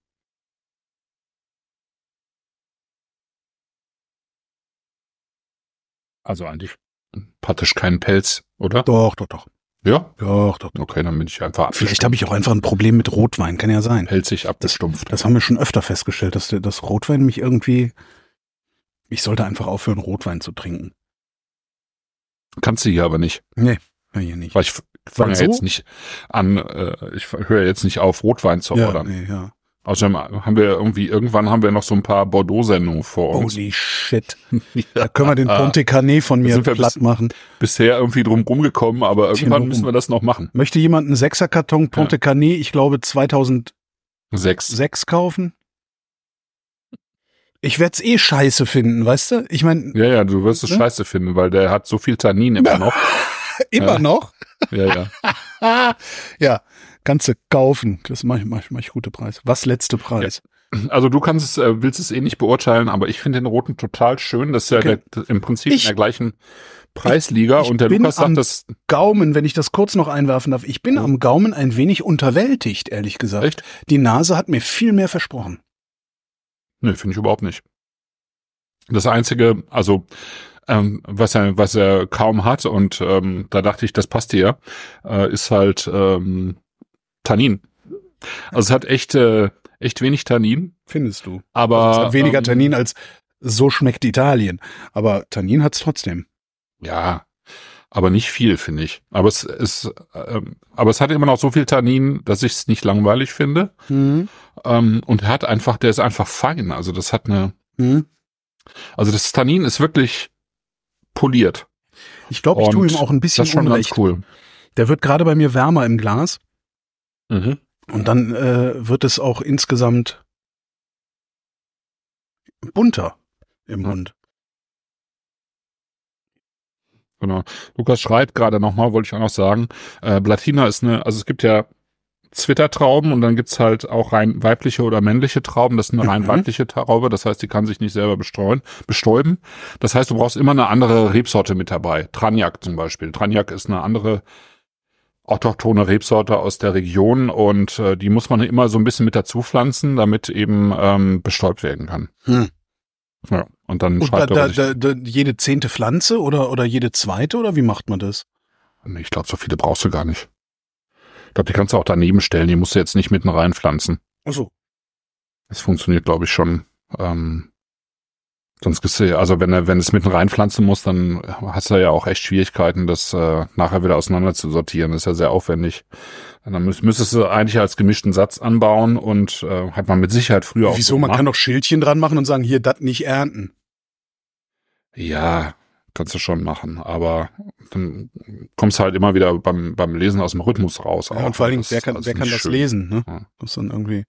Also eigentlich praktisch keinen Pelz, oder? Doch. Ja? Doch. Okay, dann bin ich einfach Vielleicht habe ich auch einfach ein Problem mit Rotwein, kann ja sein. pelzig abgestumpft. Das haben wir schon öfter festgestellt, dass das Rotwein mich irgendwie... Ich sollte einfach aufhören, Rotwein zu trinken. Kannst du hier aber nicht. Nee, hier nicht. Weil ich fange so? jetzt nicht an, ich höre jetzt nicht auf, Rotwein zu ordern. Ja. Außerdem irgendwann haben wir noch so ein paar Bordeaux-Sendungen vor uns. Holy shit. Da können wir den Ponte Canet von mir sind wir platt machen. Bisher irgendwie drum rumgekommen, aber irgendwann müssen wir das noch machen. Möchte jemand einen Sechserkarton Ponte Canet, ich glaube 2006 6. kaufen? Ich werd's scheiße finden, weißt du? Ich meine... Ja, du wirst es scheiße finden, weil der hat so viel Tannin immer noch. Immer noch? Ja. Ja, kannst du kaufen. Das mach ich gute Preis. Was letzte Preis? Also du willst es nicht beurteilen, aber ich finde den roten total schön. Das ist ja im Prinzip in der gleichen Preisliga. Und der Lukas sagt, dass Gaumen, wenn ich das kurz noch einwerfen darf, ich bin am Gaumen ein wenig unterwältigt, ehrlich gesagt. Echt? Die Nase hat mir viel mehr versprochen. Nee, finde ich überhaupt nicht. Das Einzige, also was er kaum hat, und da dachte ich, das passt dir, ist halt Tannin. Also es hat echt wenig Tannin. Findest du? Aber Also es hat weniger Tannin als so schmeckt Italien. Aber Tannin hat's trotzdem. Ja, aber nicht viel, finde ich. Aber es hat immer noch so viel Tannin, dass ich es nicht langweilig finde. Und der ist einfach fein. Also das hat also das Tannin ist wirklich poliert. Ich glaube, ich tue ihm auch ein bisschen das ist schon Unrecht. ganz cool. Der wird gerade bei mir wärmer im Glas. Mhm. Und dann wird es auch insgesamt bunter im Mund. Genau. Lukas schreibt gerade nochmal, wollte ich auch noch sagen, Blatina ist also es gibt ja Zwittertrauben und dann gibt's halt auch rein weibliche oder männliche Trauben. Das ist eine rein weibliche Traube, das heißt, die kann sich nicht selber bestäuben. Das heißt, du brauchst immer eine andere Rebsorte mit dabei. Tragnac zum Beispiel. Tragnac ist eine andere autochthone Rebsorte aus der Region und die muss man immer so ein bisschen mit dazu pflanzen, damit eben bestäubt werden kann. Ja, und dann schreibt jede 10. Pflanze oder jede 2. oder wie macht man das? Nee, ich glaube, so viele brauchst du gar nicht. Ich glaube, die kannst du auch daneben stellen, die musst du jetzt nicht mitten reinpflanzen. Ach so. Das funktioniert, glaube ich, schon. Sonst gibt's also wenn es mitten reinpflanzen muss, dann hast du ja auch echt Schwierigkeiten, das nachher wieder auseinander zu sortieren. Das ist ja sehr aufwendig. Und dann müsstest du eigentlich als gemischten Satz anbauen und hat man mit Sicherheit früher auch Wieso? so Man gemacht. kann doch Schildchen dran machen und sagen, hier, das nicht ernten. Ja, kannst du schon machen, aber dann kommst du halt immer wieder beim Lesen aus dem Rhythmus raus. Ja, und vor allen Dingen, wer kann das schön lesen? Ne? Ja. Das ist dann irgendwie...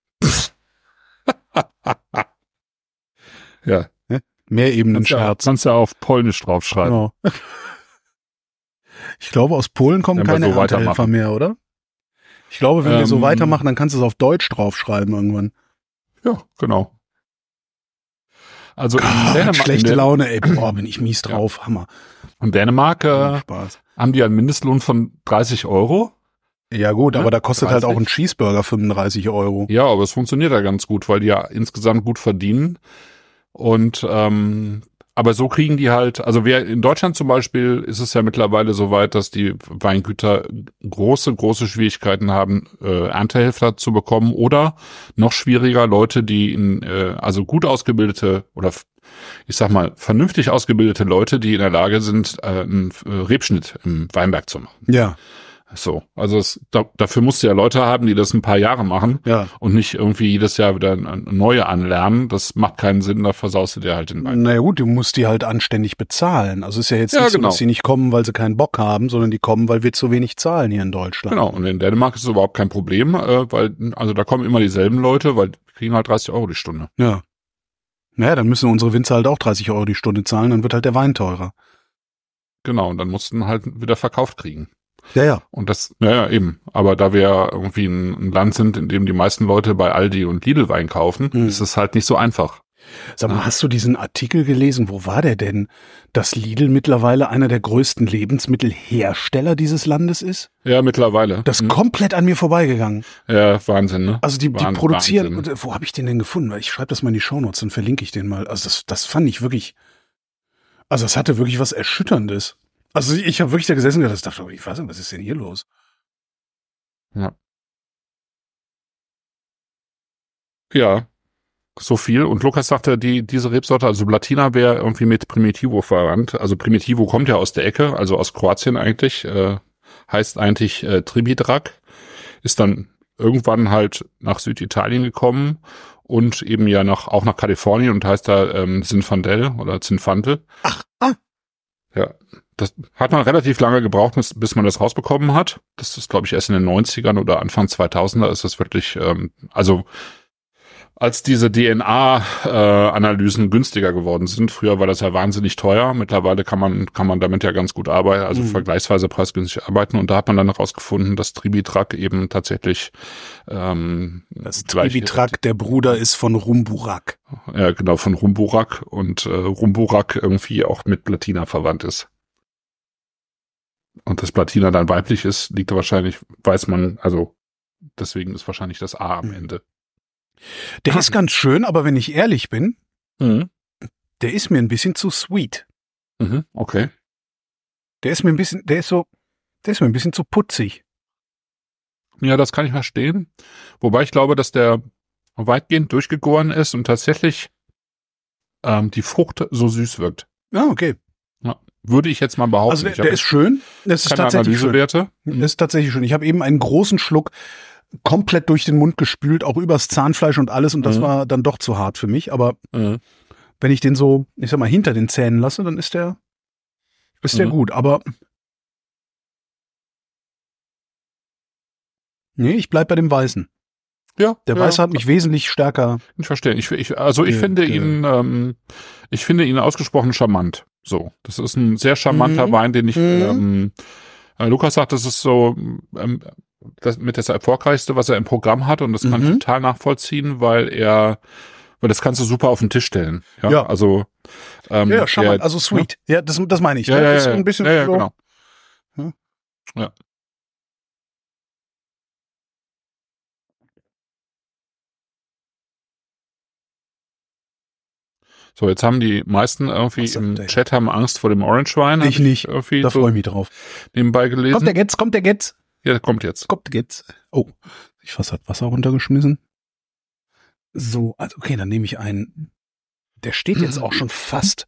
Ja. Mehr Ebenen-Scherz. Kannst du auf Polnisch draufschreiben. Genau. Ich glaube, aus Polen kommen Wenn wir keine so Erntehelfer weitermachen. mehr, oder? Ich glaube, wenn wir so weitermachen, dann kannst du es auf Deutsch draufschreiben irgendwann. Ja, genau. Also in Dänemark, Schlechte Laune, ey. Boah, bin ich mies drauf. Hammer. in Dänemark Spaß. haben die einen Mindestlohn von 30 €. Ja gut, Ne? aber da kostet halt 30. auch ein Cheeseburger 35 €. Ja, aber es funktioniert ja ganz gut, weil die ja insgesamt gut verdienen. Und Aber so kriegen die halt, also in Deutschland zum Beispiel ist es ja mittlerweile so weit, dass die Weingüter große Schwierigkeiten haben, Erntehelfer zu bekommen oder noch schwieriger, Leute, die also gut ausgebildete oder ich sag mal vernünftig ausgebildete Leute, die in der Lage sind, einen Rebschnitt im Weinberg zu machen. Ja. So, also dafür musst du ja Leute haben, die das ein paar Jahre machen und nicht irgendwie jedes Jahr wieder neue anlernen. Das macht keinen Sinn, da versaust du dir halt den Wein. Naja gut, du musst die halt anständig bezahlen. Also ist ja jetzt nicht so, dass sie nicht kommen, weil sie keinen Bock haben, sondern die kommen, weil wir zu wenig zahlen hier in Deutschland. Genau, und in Dänemark ist es überhaupt kein Problem, weil, also da kommen immer dieselben Leute, weil die kriegen halt 30 € die Stunde. Ja. Naja, dann müssen unsere Winzer halt auch 30 € die Stunde zahlen, dann wird halt der Wein teurer. Genau, und dann musst du ihn halt wieder verkauft kriegen. Ja. Und das, eben. Aber da wir irgendwie ein Land sind, in dem die meisten Leute bei Aldi und Lidl Wein kaufen, ist es halt nicht so einfach. Sag mal, hast du diesen Artikel gelesen? Wo war der denn? Dass Lidl mittlerweile einer der größten Lebensmittelhersteller dieses Landes ist? Ja, mittlerweile. Das ist komplett an mir vorbeigegangen. Ja, Wahnsinn, ne? Also die produzieren, Wahnsinn. Wo habe ich den denn gefunden? Ich schreibe das mal in die Shownotes, dann verlinke ich den mal. Also das fand ich wirklich, also das hatte wirklich was Erschütterndes. Also ich habe wirklich da gesessen und gedacht, dachte, ich weiß nicht, was ist denn hier los? Ja. Ja, so viel. Und Lukas sagte, diese Rebsorte, also Blatina, wäre irgendwie mit Primitivo verwandt. Also Primitivo kommt ja aus der Ecke, also aus Kroatien eigentlich, heißt eigentlich Tribidrak, ist dann irgendwann halt nach Süditalien gekommen und eben ja auch nach Kalifornien und heißt da Zinfandel oder Zinfandel. Ach, Ja, das hat man relativ lange gebraucht, bis man das rausbekommen hat. Das ist, glaube ich, erst in den 90ern oder Anfang 2000er ist das wirklich, also als diese DNA-Analysen günstiger geworden sind. Früher war das ja wahnsinnig teuer. Mittlerweile kann man damit ja ganz gut arbeiten, also vergleichsweise preisgünstig arbeiten. Und da hat man dann herausgefunden, dass Tribidrak eben tatsächlich das Tribidrak, der Bruder ist von Rumburak. Ja, genau, von Rumburak. Und Rumburak irgendwie auch mit Blatina verwandt ist. Und dass Blatina dann weiblich ist, liegt wahrscheinlich, weiß man, also deswegen ist wahrscheinlich das A am Ende. Der ist ganz schön, aber wenn ich ehrlich bin, der ist mir ein bisschen zu sweet. Okay. Der ist mir ein bisschen zu putzig. Ja, das kann ich verstehen. Wobei ich glaube, dass der weitgehend durchgegoren ist und tatsächlich die Frucht so süß wirkt. Ja, okay. Ja, würde ich jetzt mal behaupten. Also der ist schön. Das ist tatsächlich schön. Das ist tatsächlich schön. Ich habe eben einen großen Schluck komplett durch den Mund gespült, auch übers Zahnfleisch und alles, und das war dann doch zu hart für mich, aber wenn ich den so, ich sag mal, hinter den Zähnen lasse, dann ist der gut, aber nee, ich bleib bei dem Weißen. Ja. Der Weiße hat mich wesentlich stärker. Ich verstehe. Ich finde ihn ausgesprochen charmant. So. Das ist ein sehr charmanter Wein, den ich, Lukas sagt, das ist so, das erfolgreichste, was er im Programm hat, und das kann ich total nachvollziehen, weil das kannst du super auf den Tisch stellen. Ja. Also, charmant, also sweet. Ja, das meine ich. Ja, ist ein bisschen so, genau. Ja. So, jetzt haben die meisten irgendwie im Chat haben Angst vor dem Orange Wein. Ich nicht. Da freue ich mich drauf. Nebenbei gelesen. Kommt der Getz? Ja, kommt jetzt. Oh, ich fast hat Wasser runtergeschmissen. So, also okay, dann nehme ich einen. Der steht jetzt auch schon fast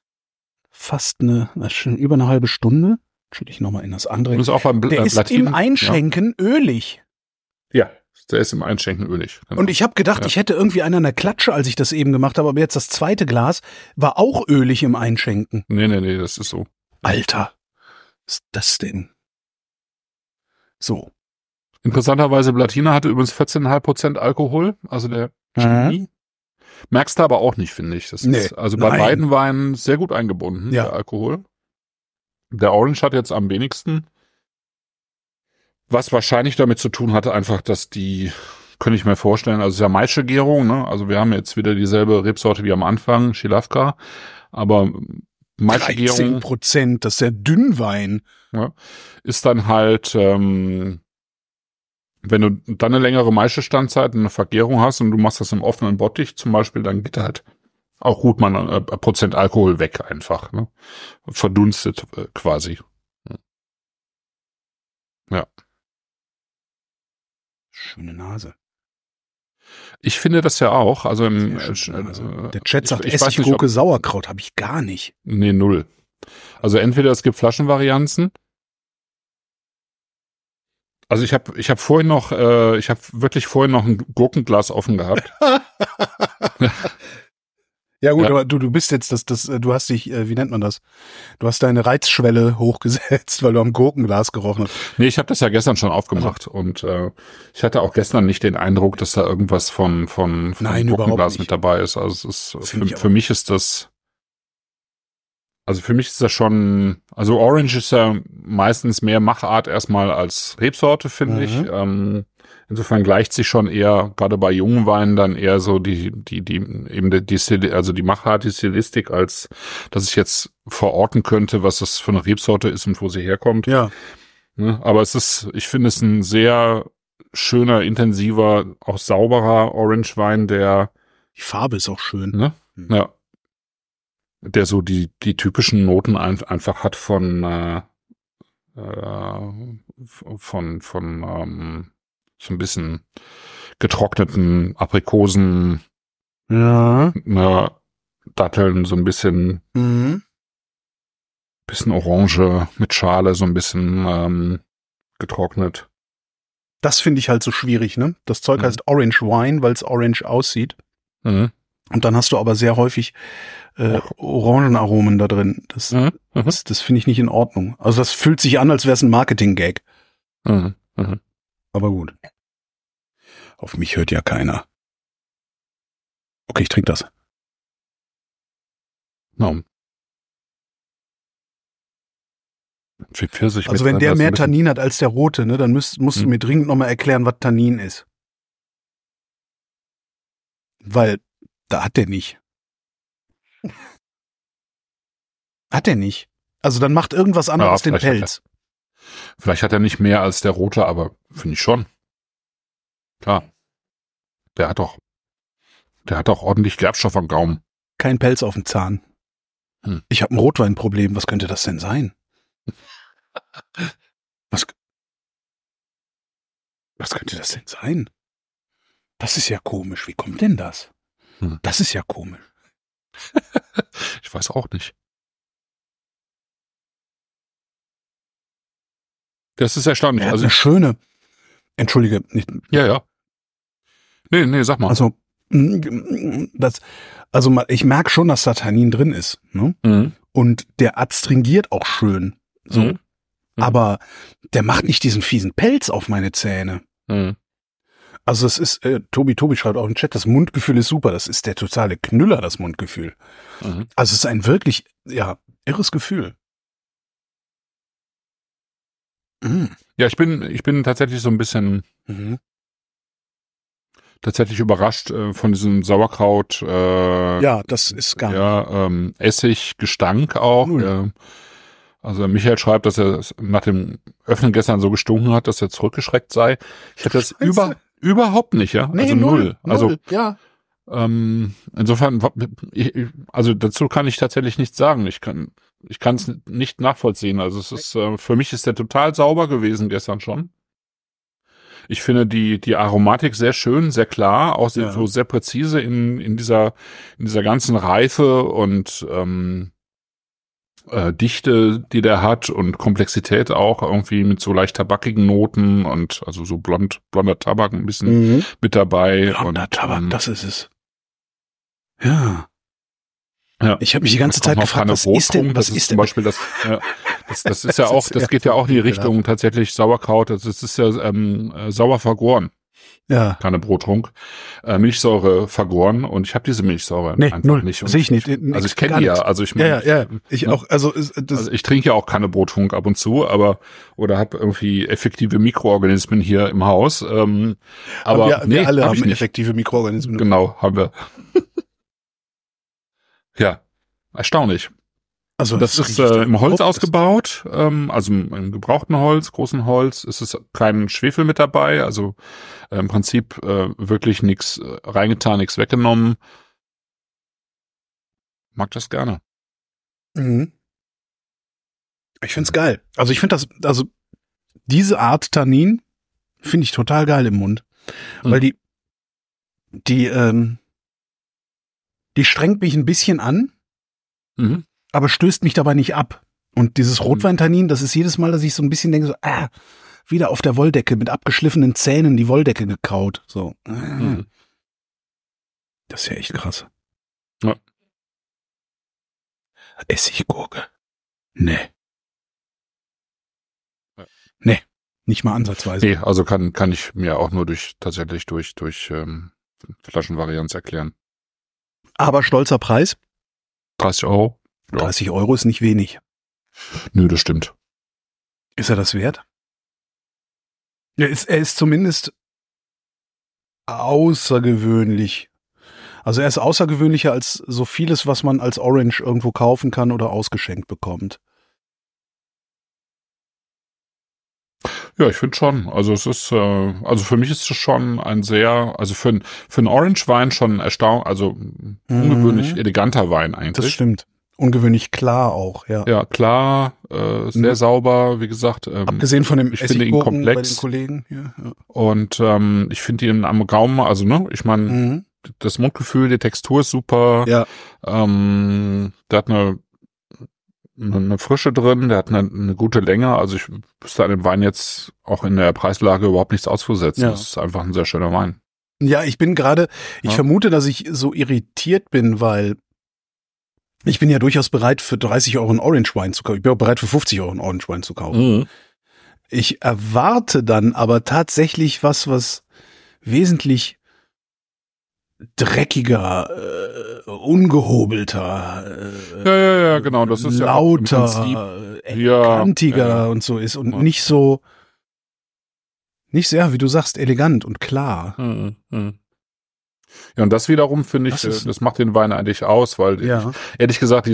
schon über eine halbe Stunde. Schütte ich nochmal in das andere. Ist auch beim der ist im Einschenken ölig. Ja, der ist im Einschenken ölig. Genau. Und ich habe gedacht, ich hätte irgendwie einen an der Klatsche, als ich das eben gemacht habe, aber jetzt das zweite Glas war auch ölig im Einschenken. Nee, das ist so. Alter, was ist das denn? So. Interessanterweise, Blatina hatte übrigens 14,5% Alkohol, also der Chimie. Merkst du aber auch nicht, finde ich. Das ist also bei beiden Weinen sehr gut eingebunden, der Alkohol. Der Orange hat jetzt am wenigsten. Was wahrscheinlich damit zu tun hatte, einfach, dass könnte ich mir vorstellen, also es ist ja Maische-Gärung, ne? Also wir haben jetzt wieder dieselbe Rebsorte wie am Anfang, Šilavka, aber Maische-Gärung 13%, das ist ja Dünnwein. Ja, ist dann halt, wenn du dann eine längere Maischestandzeit und eine Vergärung hast und du machst das im offenen Bottich zum Beispiel, dann geht halt Auch gut, man Prozent Alkohol weg einfach, ne? Verdunstet quasi. Ja. Schöne Nase. Ich finde das ja auch. Also im Der Chat sagt, ich weiß nicht, Essiggurke, Sauerkraut habe ich gar nicht. Nee, 0. Also entweder es gibt Flaschenvarianzen. Also ich habe vorhin noch, ich habe wirklich vorhin noch ein Gurkenglas offen gehabt. Ja gut, Ja. aber du bist jetzt du hast dich, wie nennt man das? Du hast deine Reizschwelle hochgesetzt, weil du am Gurkenglas gerochen hast. Nee, ich habe das ja gestern schon aufgemacht und ich hatte auch gestern nicht den Eindruck, dass da irgendwas von Nein, überhaupt Gurkenglas nicht. mit dabei ist. Also es ist Finde ich für mich ist das, also für mich ist das schon, also Orange ist ja meistens mehr Machart erstmal als Rebsorte, finde ich. Insofern gleicht sich schon eher, gerade bei jungen Weinen, dann eher so die Machart, die Stilistik, als dass ich jetzt verorten könnte, was das für eine Rebsorte ist und wo sie herkommt. Ja. Ne? Aber ich finde es ein sehr schöner, intensiver, auch sauberer Orange-Wein, der, Die Farbe ist auch schön. ne, ja, der so die typischen Noten einfach hat von so ein bisschen getrockneten Aprikosen, Ja. Datteln, so ein bisschen Orange mit Schale, so ein bisschen getrocknet. Das finde ich halt so schwierig, ne? Das Zeug heißt Orange Wine, weil es orange aussieht. Mhm. Und dann hast du aber sehr häufig Orangenaromen da drin. Das finde ich nicht in Ordnung. Also das fühlt sich an, als wäre es ein Marketing-Gag. Mhm. Mhm. Aber gut. Auf mich hört ja keiner. Okay, ich trinke das. No. Wie Pfirsich Also mit wenn der so ein mehr bisschen- Tannin hat als der rote, ne, dann musst du mir dringend nochmal erklären, was Tannin ist. Weil da hat der nicht. Hat er nicht. Also dann macht irgendwas anderes den vielleicht hat Pelz. Vielleicht hat er nicht mehr als der rote, aber finde ich schon. Klar. Der hat doch ordentlich Gerbstoff am Gaumen. Kein Pelz auf dem Zahn. Ich habe ein Rotweinproblem. Was könnte das denn sein? Was könnte das denn sein? Das ist ja komisch. Wie kommt denn das? Das ist ja komisch. Ich weiß auch nicht. Das ist erstaunlich. Er hat Also eine schöne. Entschuldige, nicht. ja. Nee, sag mal. Also ich merke schon, dass da Tannin drin ist, ne? Und der adstringiert auch schön. So. Aber der macht nicht diesen fiesen Pelz auf meine Zähne. Also es ist, Tobi schreibt auch im Chat, das Mundgefühl ist super. Das ist der totale Knüller, das Mundgefühl. Also es ist ein wirklich, irres Gefühl. Ja, ich bin tatsächlich so ein bisschen tatsächlich überrascht von diesem Sauerkraut. Ja, das ist gar nicht. Essiggestank auch. Also Michael schreibt, dass er nach dem Öffnen gestern so gestunken hat, dass er zurückgeschreckt sei. Ich hatte das überhaupt nicht, ja. Nee, also null. Also ja. insofern, also dazu kann ich tatsächlich nichts sagen. Ich kann es nicht nachvollziehen. Also es ist für mich ist der total sauber gewesen gestern schon. Ich finde die Aromatik sehr schön, sehr klar, auch so sehr präzise in dieser ganzen Reife und Dichte, die der hat und Komplexität auch irgendwie mit so leicht tabakigen Noten und also so blonder Tabak ein bisschen mit dabei. Blonder Tabak, das ist es. Ja. Ja. Ich habe mich die ganze Zeit gefragt, was ist denn zum Beispiel das ist ja auch, das geht ja auch in die Richtung tatsächlich Sauerkraut, das ist ja sauer vergoren. Ja. Keine Brotrunk. Milchsäure vergoren und ich habe diese Milchsäure einfach null. nicht. Sehe ich nicht. Also ich kenne die ja. Also ich ja. Ich auch. Also ich trinke ja auch keine Brotrunk ab und zu, oder habe irgendwie effektive Mikroorganismen hier im Haus. Aber wir alle haben effektive Mikroorganismen. Genau, haben wir. Ja, erstaunlich. Also das ist im Holz ausgebaut, also im gebrauchten Holz, großen Holz, ist es kein Schwefel mit dabei, also im Prinzip wirklich nichts reingetan, nichts weggenommen. mag das gerne. Mhm. Ich find's geil. Also ich finde also diese Art Tannin finde ich total geil im Mund. Weil die strengt mich ein bisschen an, aber stößt mich dabei nicht ab. Und dieses Rotweintannin, das ist jedes Mal, dass ich so ein bisschen denke, so, wieder auf der Wolldecke mit abgeschliffenen Zähnen die Wolldecke gekaut. So. Das ist ja echt krass. Ja. Essiggurke. Nee. Ja. Nee, nicht mal ansatzweise. Nee, also kann ich mir auch nur tatsächlich durch Flaschenvarianz erklären. Aber stolzer Preis. 30 Euro? Ja. 30 Euro ist nicht wenig. Nö, das stimmt. Ist er das wert? Er ist zumindest außergewöhnlich. Also er ist außergewöhnlicher als so vieles, was man als Orange irgendwo kaufen kann oder ausgeschenkt bekommt. Ja, ich finde schon. Also es ist, also für mich ist es schon ein sehr, also für einen Orange-Wein schon ungewöhnlich eleganter Wein eigentlich. Das stimmt. Ungewöhnlich klar auch, ja. Ja, klar, sehr sauber, wie gesagt. Abgesehen von dem ich finde ihn komplex bei den Kollegen. Ja. Und ich finde ihn am Gaumen, also ne, ich meine, das Mundgefühl, die Textur ist super. Ja. Der hat eine Frische drin, der hat eine gute Länge. Also ich wüsste an dem Wein jetzt auch in der Preislage überhaupt nichts auszusetzen. Ja. Das ist einfach ein sehr schöner Wein. Ja, ich vermute, dass ich so irritiert bin, weil ich bin ja durchaus bereit, für 30 Euro einen Orange-Wein zu kaufen. Ich bin auch bereit, für 50 Euro einen Orange-Wein zu kaufen. Ich erwarte dann aber tatsächlich was wesentlich dreckiger, ungehobelter, Ja, genau. Das ist lauter, kantiger und so ist und nicht so, wie du sagst, elegant und klar. Ja, und das wiederum finde ich, das macht den Wein eigentlich aus, weil ehrlich gesagt,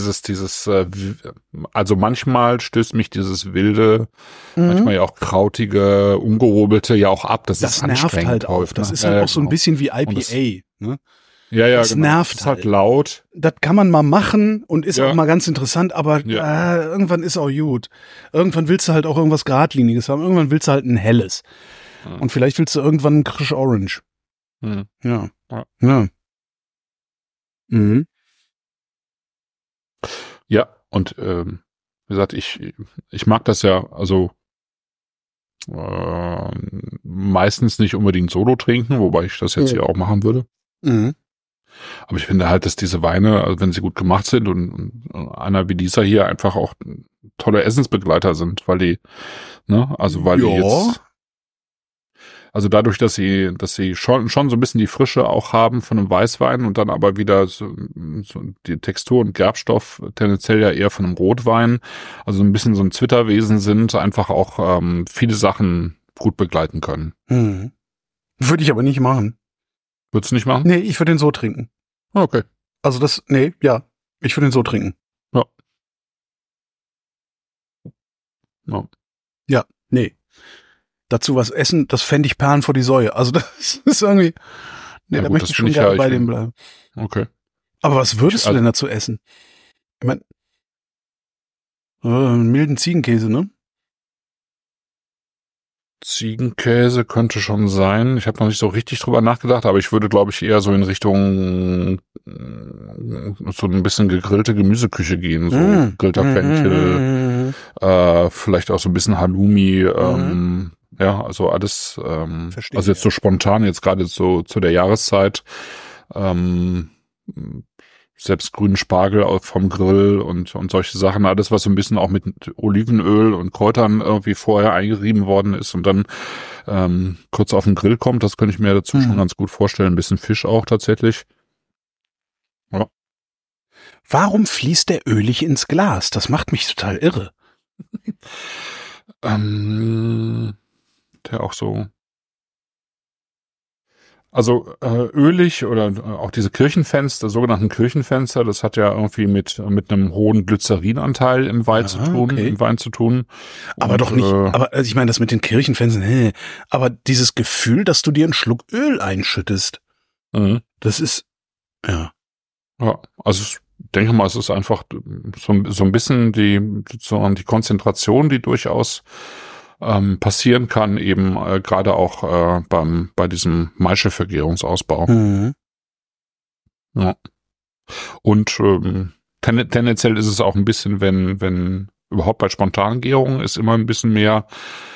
also manchmal stößt mich dieses wilde, manchmal ja auch krautige, ungehobelte ja auch ab. Das ist nervt halt auch. Das ist halt auch so ein bisschen wie IPA. Ne? Ja, das nervt das ist halt laut. Das kann man mal machen und ist auch mal ganz interessant, aber irgendwann ist auch gut. Irgendwann willst du halt auch irgendwas Geradliniges haben. Irgendwann willst du halt ein helles. Und vielleicht willst du irgendwann ein Krisch Orange. Ja. Ja, und wie gesagt, ich mag das ja, also meistens nicht unbedingt solo trinken, wobei ich das jetzt hier auch machen würde. Aber ich finde halt, dass diese Weine, also wenn sie gut gemacht sind und einer wie dieser hier einfach auch tolle Essensbegleiter sind, weil die, ne, also weil die jetzt, also dadurch, dass sie schon so ein bisschen die Frische auch haben von einem Weißwein und dann aber wieder so die Textur und Gerbstoff tendenziell ja eher von einem Rotwein, also ein bisschen so ein Zwitterwesen sind, einfach auch viele Sachen gut begleiten können. Würde ich aber nicht machen. Würdest du nicht machen? Nee, ich würde den so trinken. Okay. Also ich würde den so trinken. Ja, nee. Dazu was essen, das fände ich Perlen vor die Säue. Also das ist irgendwie, da möchte ich schon gerne bei dem bleiben. Okay. Aber was würdest du denn dazu essen? Ich meine, einen milden Ziegenkäse, ne? Ziegenkäse könnte schon sein. Ich habe noch nicht so richtig drüber nachgedacht, aber ich würde, glaube ich, eher so in Richtung so ein bisschen gegrillte Gemüseküche gehen. So gegrillter Fenchel, vielleicht auch so ein bisschen Halloumi. Ja, also alles, also jetzt so spontan, jetzt gerade so zu der Jahreszeit, selbst grünen Spargel vom Grill und solche Sachen, alles was so ein bisschen auch mit Olivenöl und Kräutern irgendwie vorher eingerieben worden ist und dann kurz auf den Grill kommt, das könnte ich mir dazu schon ganz gut vorstellen. Ein bisschen Fisch auch tatsächlich. Ja. Warum fließt der ölig ins Glas? Das macht mich total irre. Der auch so, also ölig oder auch diese Kirchenfenster, sogenannten Kirchenfenster, das hat ja irgendwie mit einem hohen Glycerinanteil im Wein zu tun. Aber doch nicht, aber also ich meine, das mit den Kirchenfenstern, aber dieses Gefühl, dass du dir einen Schluck Öl einschüttest, das ist, Ja, also denke mal, es ist einfach so ein bisschen sozusagen die Konzentration, die durchaus passieren kann, eben gerade auch bei diesem Maischevergärungsausbau. Mhm. Ja. Und tendenziell ist es auch ein bisschen, wenn überhaupt bei Spontangärung ist immer ein bisschen mehr,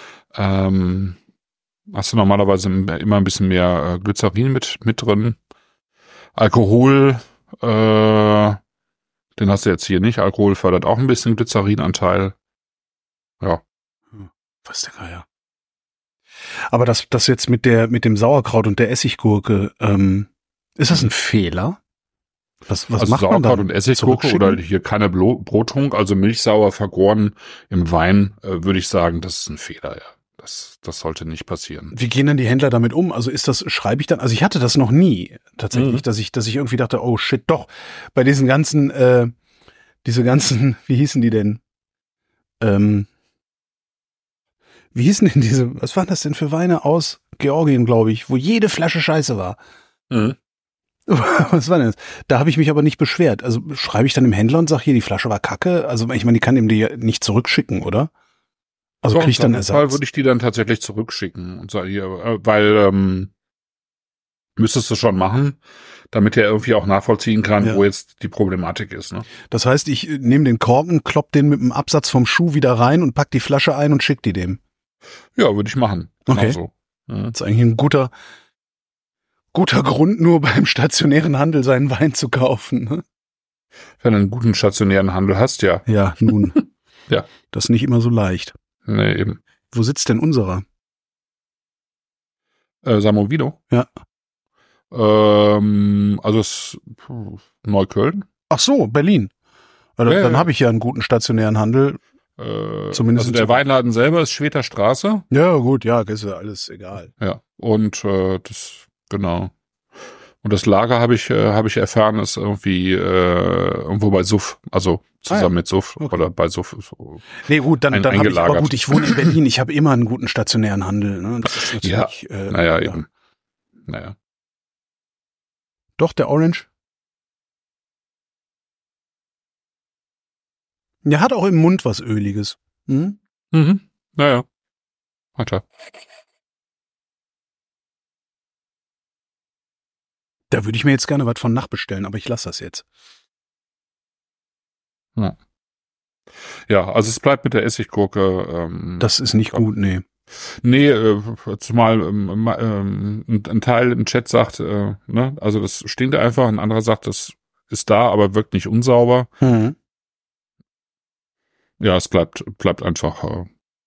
hast du normalerweise immer ein bisschen mehr Glycerin mit drin. Alkohol, den hast du jetzt hier nicht. Alkohol fördert auch ein bisschen Glycerinanteil. Ja. Was der Geier. Aber das jetzt mit dem Sauerkraut und der Essiggurke, ist das ein Fehler? Was also macht man da? Sauerkraut und Essiggurke oder hier keine Brotung, also milchsauer vergoren im Wein, würde ich sagen, das ist ein Fehler, ja. Das sollte nicht passieren. Wie gehen denn die Händler damit um? Also schreibe ich dann, also ich hatte das noch nie tatsächlich, dass ich irgendwie dachte, oh shit, doch, bei diesen ganzen, wie hießen die denn? Wie hießen denn was waren das denn für Weine aus Georgien, glaube ich, wo jede Flasche scheiße war? Mhm. Was war denn das? Da habe ich mich aber nicht beschwert. Also schreibe ich dann dem Händler und sage, hier, die Flasche war kacke. Also ich meine, die kann ihm die nicht zurückschicken, oder? Also kriege ich dann Ersatz? Im Fall würde ich die dann tatsächlich zurückschicken und sagen, hier, weil müsstest du schon machen, damit er irgendwie auch nachvollziehen kann, wo jetzt die Problematik ist. Ne? Das heißt, ich nehme den Korken, klopp den mit dem Absatz vom Schuh wieder rein und pack die Flasche ein und schick die dem. Ja, würde ich machen. Okay. So. Ja. Das ist eigentlich ein guter Grund, nur beim stationären Handel seinen Wein zu kaufen. Ne? Wenn du einen guten stationären Handel hast, ja. Ja, nun. Ja. Das ist nicht immer so leicht. Nee, eben. Wo sitzt denn unserer? Samovido? Ja. Also Neukölln. Ach so, Berlin. Dann habe ich ja einen guten stationären Handel. Zumindest also der Weinladen selber ist Schweter Straße. Ja, gut, ja, ist ja alles egal. Ja, und genau. Und das Lager habe ich erfahren, ist irgendwie irgendwo bei Suff, also zusammen mit Suff oder bei Suff. So nee, gut, dann habe ich, aber gut, ich wohne in Berlin, ich habe immer einen guten stationären Handel. Ne? Das ist natürlich, eben. Naja. Doch, der Orange. Der hat auch im Mund was Öliges. Hm? Mhm. Naja. Weiter. Da würde ich mir jetzt gerne was von nachbestellen, aber ich lasse das jetzt. Ja, also es bleibt mit der Essiggurke. Das ist nicht gut, nee. Nee, zumal ein Teil im Chat sagt, ne, also das stinkt einfach, ein anderer sagt, das ist da, aber wirkt nicht unsauber. Mhm. Ja, es bleibt einfach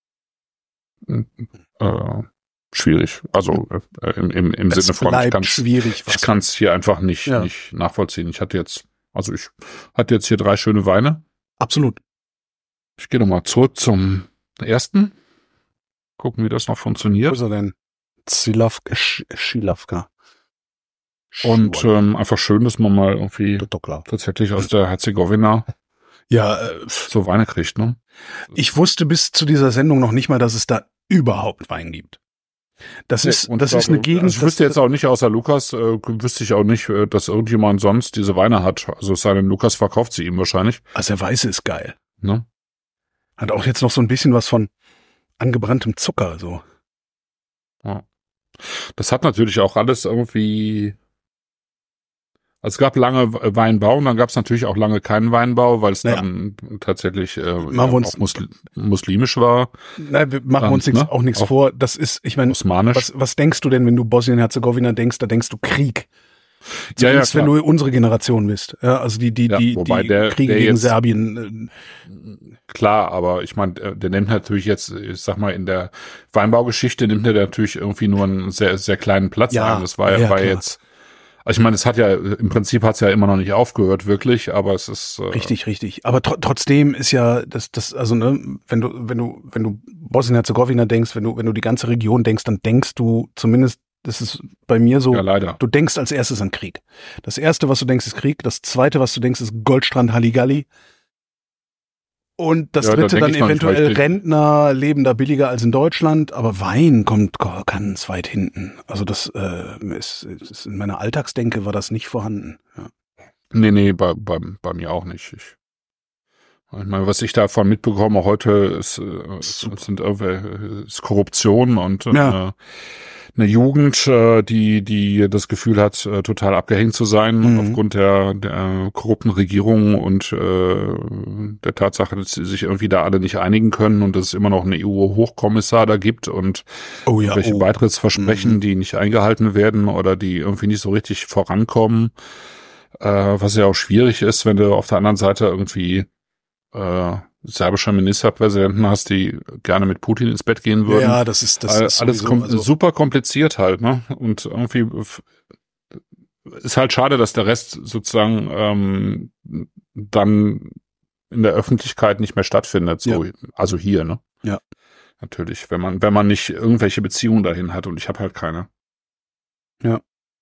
schwierig. Also im Sinne von, ich kann es hier einfach nicht nachvollziehen. Ich hatte jetzt hier 3 schöne Weine. Absolut. Ich gehe nochmal zurück zum ersten. Gucken, wie das noch funktioniert. Wo ist er denn? Schilavka. Und einfach schön, dass man mal irgendwie tatsächlich aus der Herzegowina so Weine kriegt, ne? Ich wusste bis zu dieser Sendung noch nicht mal, dass es da überhaupt Wein gibt. Das ist eine Gegend. Also ich wüsste jetzt auch nicht, außer Lukas, wüsste ich auch nicht, dass irgendjemand sonst diese Weine hat. Also es sei denn, Lukas verkauft sie ihm wahrscheinlich. Also der Weiße ist geil. Ne? Hat auch jetzt noch so ein bisschen was von angebranntem Zucker, so. Ja. Das hat natürlich auch alles irgendwie. Also es gab lange Weinbau und dann gab es natürlich auch lange keinen Weinbau, weil es dann tatsächlich auch muslimisch war. Nein, wir machen uns auch nichts vor. Das ist, ich meine, was denkst du denn, wenn du Bosnien-Herzegowina denkst? Da denkst du Krieg. Zumindest wenn du unsere Generation bist. Ja, also die Kriege gegen Serbien. Klar, aber ich meine, der nimmt natürlich jetzt, ich sag mal, in der Weinbaugeschichte nimmt er natürlich irgendwie nur einen sehr, sehr kleinen Platz ein. Das war jetzt. Also ich meine, im Prinzip hat es ja immer noch nicht aufgehört, wirklich, aber es ist richtig. Aber trotzdem ist ja also ne, wenn du Bosnien-Herzegowina denkst, wenn du die ganze Region denkst, dann denkst du zumindest, das ist bei mir so, leider. Du denkst als erstes an Krieg. Das erste, was du denkst, ist Krieg. Das zweite, was du denkst, ist Goldstrand Halligalli. Und das dritte dann eventuell Rentner leben da billiger als in Deutschland, aber Wein kommt ganz weit hinten. Also das ist in meiner Alltagsdenke war das nicht vorhanden. Ja. Nee, bei mir auch nicht. Ich meine, was ich davon mitbekomme heute ist Korruption und eine Jugend, die das Gefühl hat, total abgehängt zu sein aufgrund der korrupten Regierung und der Tatsache, dass sie sich irgendwie da alle nicht einigen können und dass es immer noch einen EU-Hochkommissar da gibt und welche Beitrittsversprechen, die nicht eingehalten werden oder die irgendwie nicht so richtig vorankommen, was ja auch schwierig ist, wenn du auf der anderen Seite irgendwie serbischer Ministerpräsidenten hast, die gerne mit Putin ins Bett gehen würden. Ja, das ist alles super kompliziert halt, ne? Und irgendwie ist halt schade, dass der Rest sozusagen dann in der Öffentlichkeit nicht mehr stattfindet. So, also hier, ne? Ja. Natürlich, wenn man nicht irgendwelche Beziehungen dahin hat und ich habe halt keine. Ja.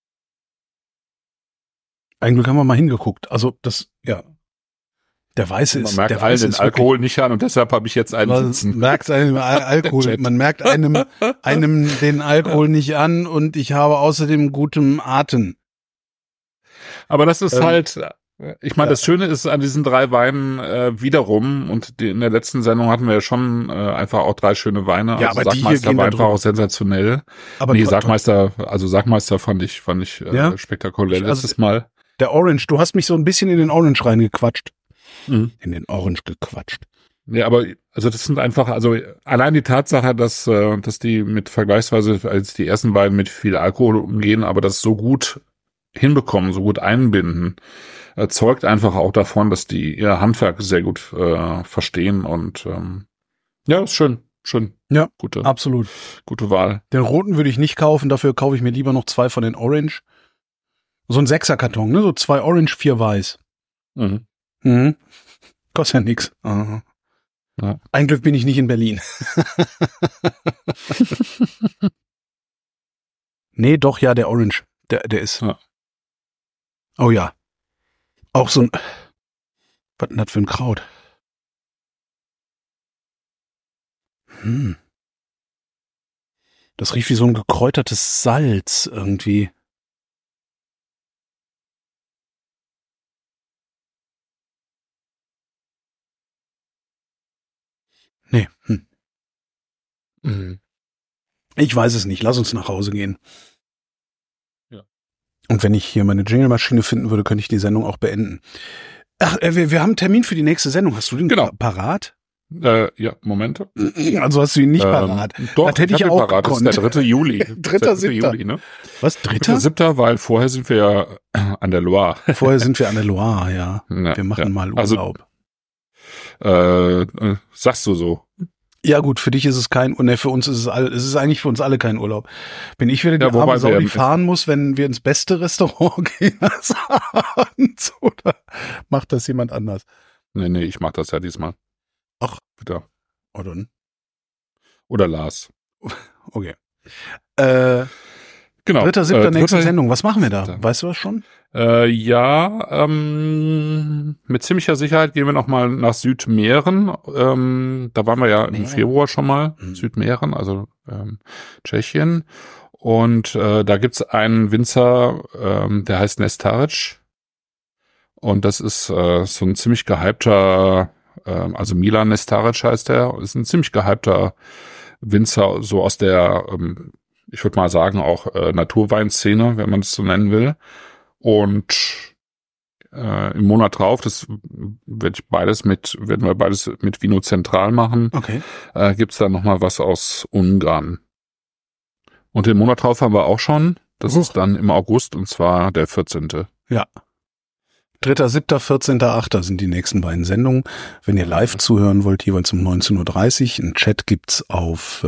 Eigentlich haben wir mal hingeguckt. Also das, der Weiße ist. Man merkt allen den Alkohol nicht an und deshalb habe ich jetzt einen sitzen. Man merkt einem Alkohol, man merkt einem den Alkohol nicht an und ich habe außerdem guten Atem. Aber das ist halt, ich meine, das Schöne ist an diesen 3 Weinen wiederum, und in der letzten Sendung hatten wir ja schon einfach auch 3 schöne Weine. Ja, also aber Sackmeister war einfach auch sensationell. Aber Sackmeister fand ich spektakulär letztes Mal. Der Orange, du hast mich so ein bisschen in den Orange reingequatscht. In den Orange gequatscht. Ja, aber also das sind einfach, also allein die Tatsache, dass die mit vergleichsweise als die ersten beiden mit viel Alkohol umgehen, aber das so gut hinbekommen, so gut einbinden, zeugt einfach auch davon, dass die ihr Handwerk sehr gut verstehen und ist schön. Ja, gute Wahl. Den roten würde ich nicht kaufen, dafür kaufe ich mir lieber noch 2 von den Orange. So ein 6er-Karton, ne? So 2 Orange, 4 Weiß. Kostet ja nix. Ja. Ein Glück bin ich nicht in Berlin. Nee, doch, ja, der Orange. Der ist. Ja. Oh ja. Auch so ein. Was denn das für ein Kraut? Das riecht wie so ein gekräutertes Salz irgendwie. Nee. Ich weiß es nicht. Lass uns nach Hause gehen. Ja. Und wenn ich hier meine Jingle-Maschine finden würde, könnte ich die Sendung auch beenden. Ach, wir haben einen Termin für die nächste Sendung. Hast du den parat? Ja, Moment. Also hast du ihn nicht parat. Doch, das hätte ich auch parat. Das ist der 3. Juli. 3.7. Juli, ne? Was, 3.? 3.7., weil vorher sind wir ja an der Loire. Vorher sind wir an der Loire, ja. Wir machen mal Urlaub. Sagst du so? Ja gut, für dich ist es kein, ne, für uns ist es ist eigentlich für uns alle kein Urlaub. Wenn ich wieder die arme Sau, die fahren muss, wenn wir ins beste Restaurant gehen als abends, oder macht das jemand anders? Nee, ich mach das ja diesmal. Ach. Bitte. Oder Lars. Okay. Genau. 3.7. nächste Sendung. Was machen wir da? Weißt du das schon? Mit ziemlicher Sicherheit gehen wir noch mal nach Südmähren. Da waren wir ja im Februar schon mal. Südmähren, also Tschechien. Und da gibt's einen Winzer, der heißt Nestaric. Und das ist so ein ziemlich gehypter, also Milan Nestaric heißt der, ist ein ziemlich gehypter Winzer, so aus der, ich würde mal sagen, auch Naturweinszene, wenn man es so nennen will. Und im Monat drauf, das werden wir beides mit Vino Zentral machen. Okay. Gibt's da noch mal was aus Ungarn. Und den Monat drauf haben wir auch schon. Das ist dann im August, und zwar der 14. Ja. 3.7., 14.8. sind die nächsten beiden Sendungen. Wenn ihr live zuhören wollt, jeweils um 19.30 Uhr. Einen Chat gibt's auf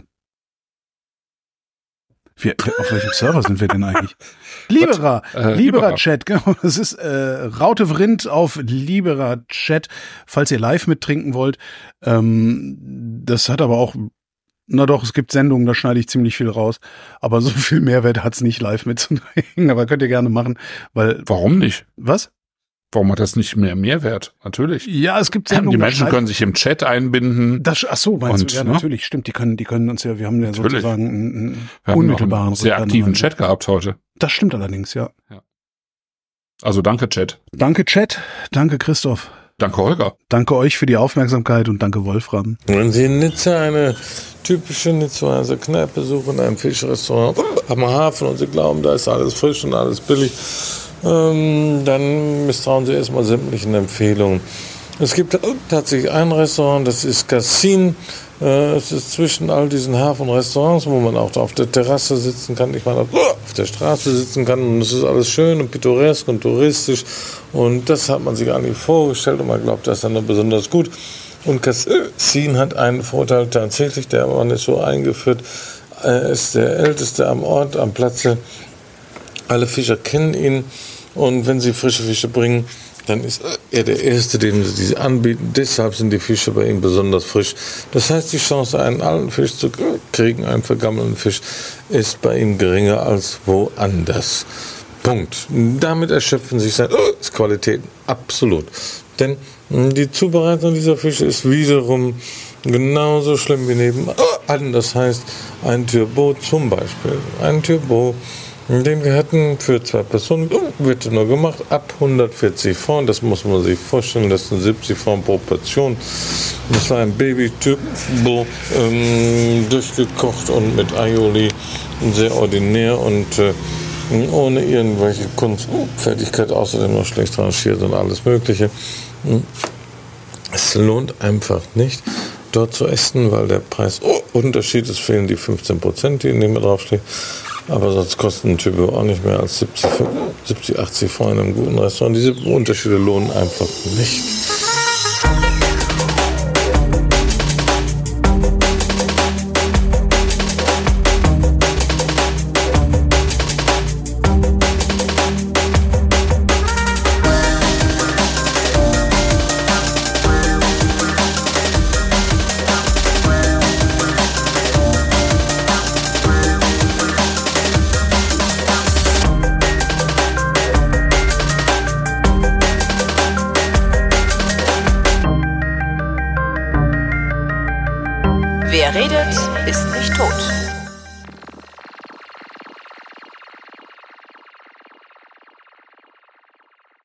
welchem Server sind wir denn eigentlich? Libera Chat, genau. Das ist Raute Vrind auf Libera Chat, falls ihr live mittrinken wollt. Das hat aber auch, na doch, es gibt Sendungen, da schneide ich ziemlich viel raus. Aber so viel Mehrwert hat's nicht, live mitzutrinken. Aber könnt ihr gerne machen, weil... Warum nicht? Was? Warum hat das nicht mehr Mehrwert? Natürlich. Ja, es gibt Sendungen. Die Menschen können sich im Chat einbinden. Ach so, meinst du? Ja, natürlich, stimmt. Die können uns ja, wir haben ja natürlich sozusagen einen unmittelbaren, sehr aktiven Chat gehabt heute. Das stimmt allerdings, ja. Also danke, Chat. Danke, Chat. Danke, Christoph. Danke, Holger. Danke euch für die Aufmerksamkeit und danke, Wolfram. Wenn Sie in Nizza eine typische Nizzaer Kneipe suchen, ein Fischrestaurant am Hafen und Sie glauben, da ist alles frisch und alles billig, dann misstrauen Sie erstmal sämtlichen Empfehlungen. Es gibt tatsächlich ein Restaurant, das ist Cassin. Es ist zwischen all diesen Hafenrestaurants, wo man auch auf der Terrasse sitzen kann, ich meine, auf der Straße sitzen kann, und es ist alles schön und pittoresk und touristisch, und das hat man sich gar nicht vorgestellt und man glaubt, das ist dann besonders gut. Und Cassin hat einen Vorteil tatsächlich, der Mann ist so eingeführt, er ist der Älteste am Ort, am Platze, alle Fischer kennen ihn, und wenn sie frische Fische bringen, dann ist er der Erste, dem sie diese anbieten. Deshalb sind die Fische bei ihm besonders frisch. Das heißt, die Chance, einen alten Fisch zu kriegen, einen vergammelten Fisch, ist bei ihm geringer als woanders. Punkt. Damit erschöpfen sich seine Qualitäten absolut. Denn die Zubereitung dieser Fische ist wiederum genauso schlimm wie nebenan. Das heißt, ein Turbot zum Beispiel. Ein Turbot, den wir hatten für 2 Personen, wird nur gemacht ab 140 Francs. Das muss man sich vorstellen, das sind 70 Francs pro Portion. Das war ein Baby-Turbot, durchgekocht und mit Aioli, sehr ordinär und ohne irgendwelche Kunstfertigkeit, außerdem noch schlecht rangiert und alles Mögliche. Es lohnt einfach nicht, dort zu essen, weil der Preisunterschied ist, fehlen die 15%, die in dem draufstehen. Aber sonst kostet ein Turbot auch nicht mehr als 70, 80 Francs in einem guten Restaurant. Diese Unterschiede lohnen einfach nicht. Wer redet, ist nicht tot.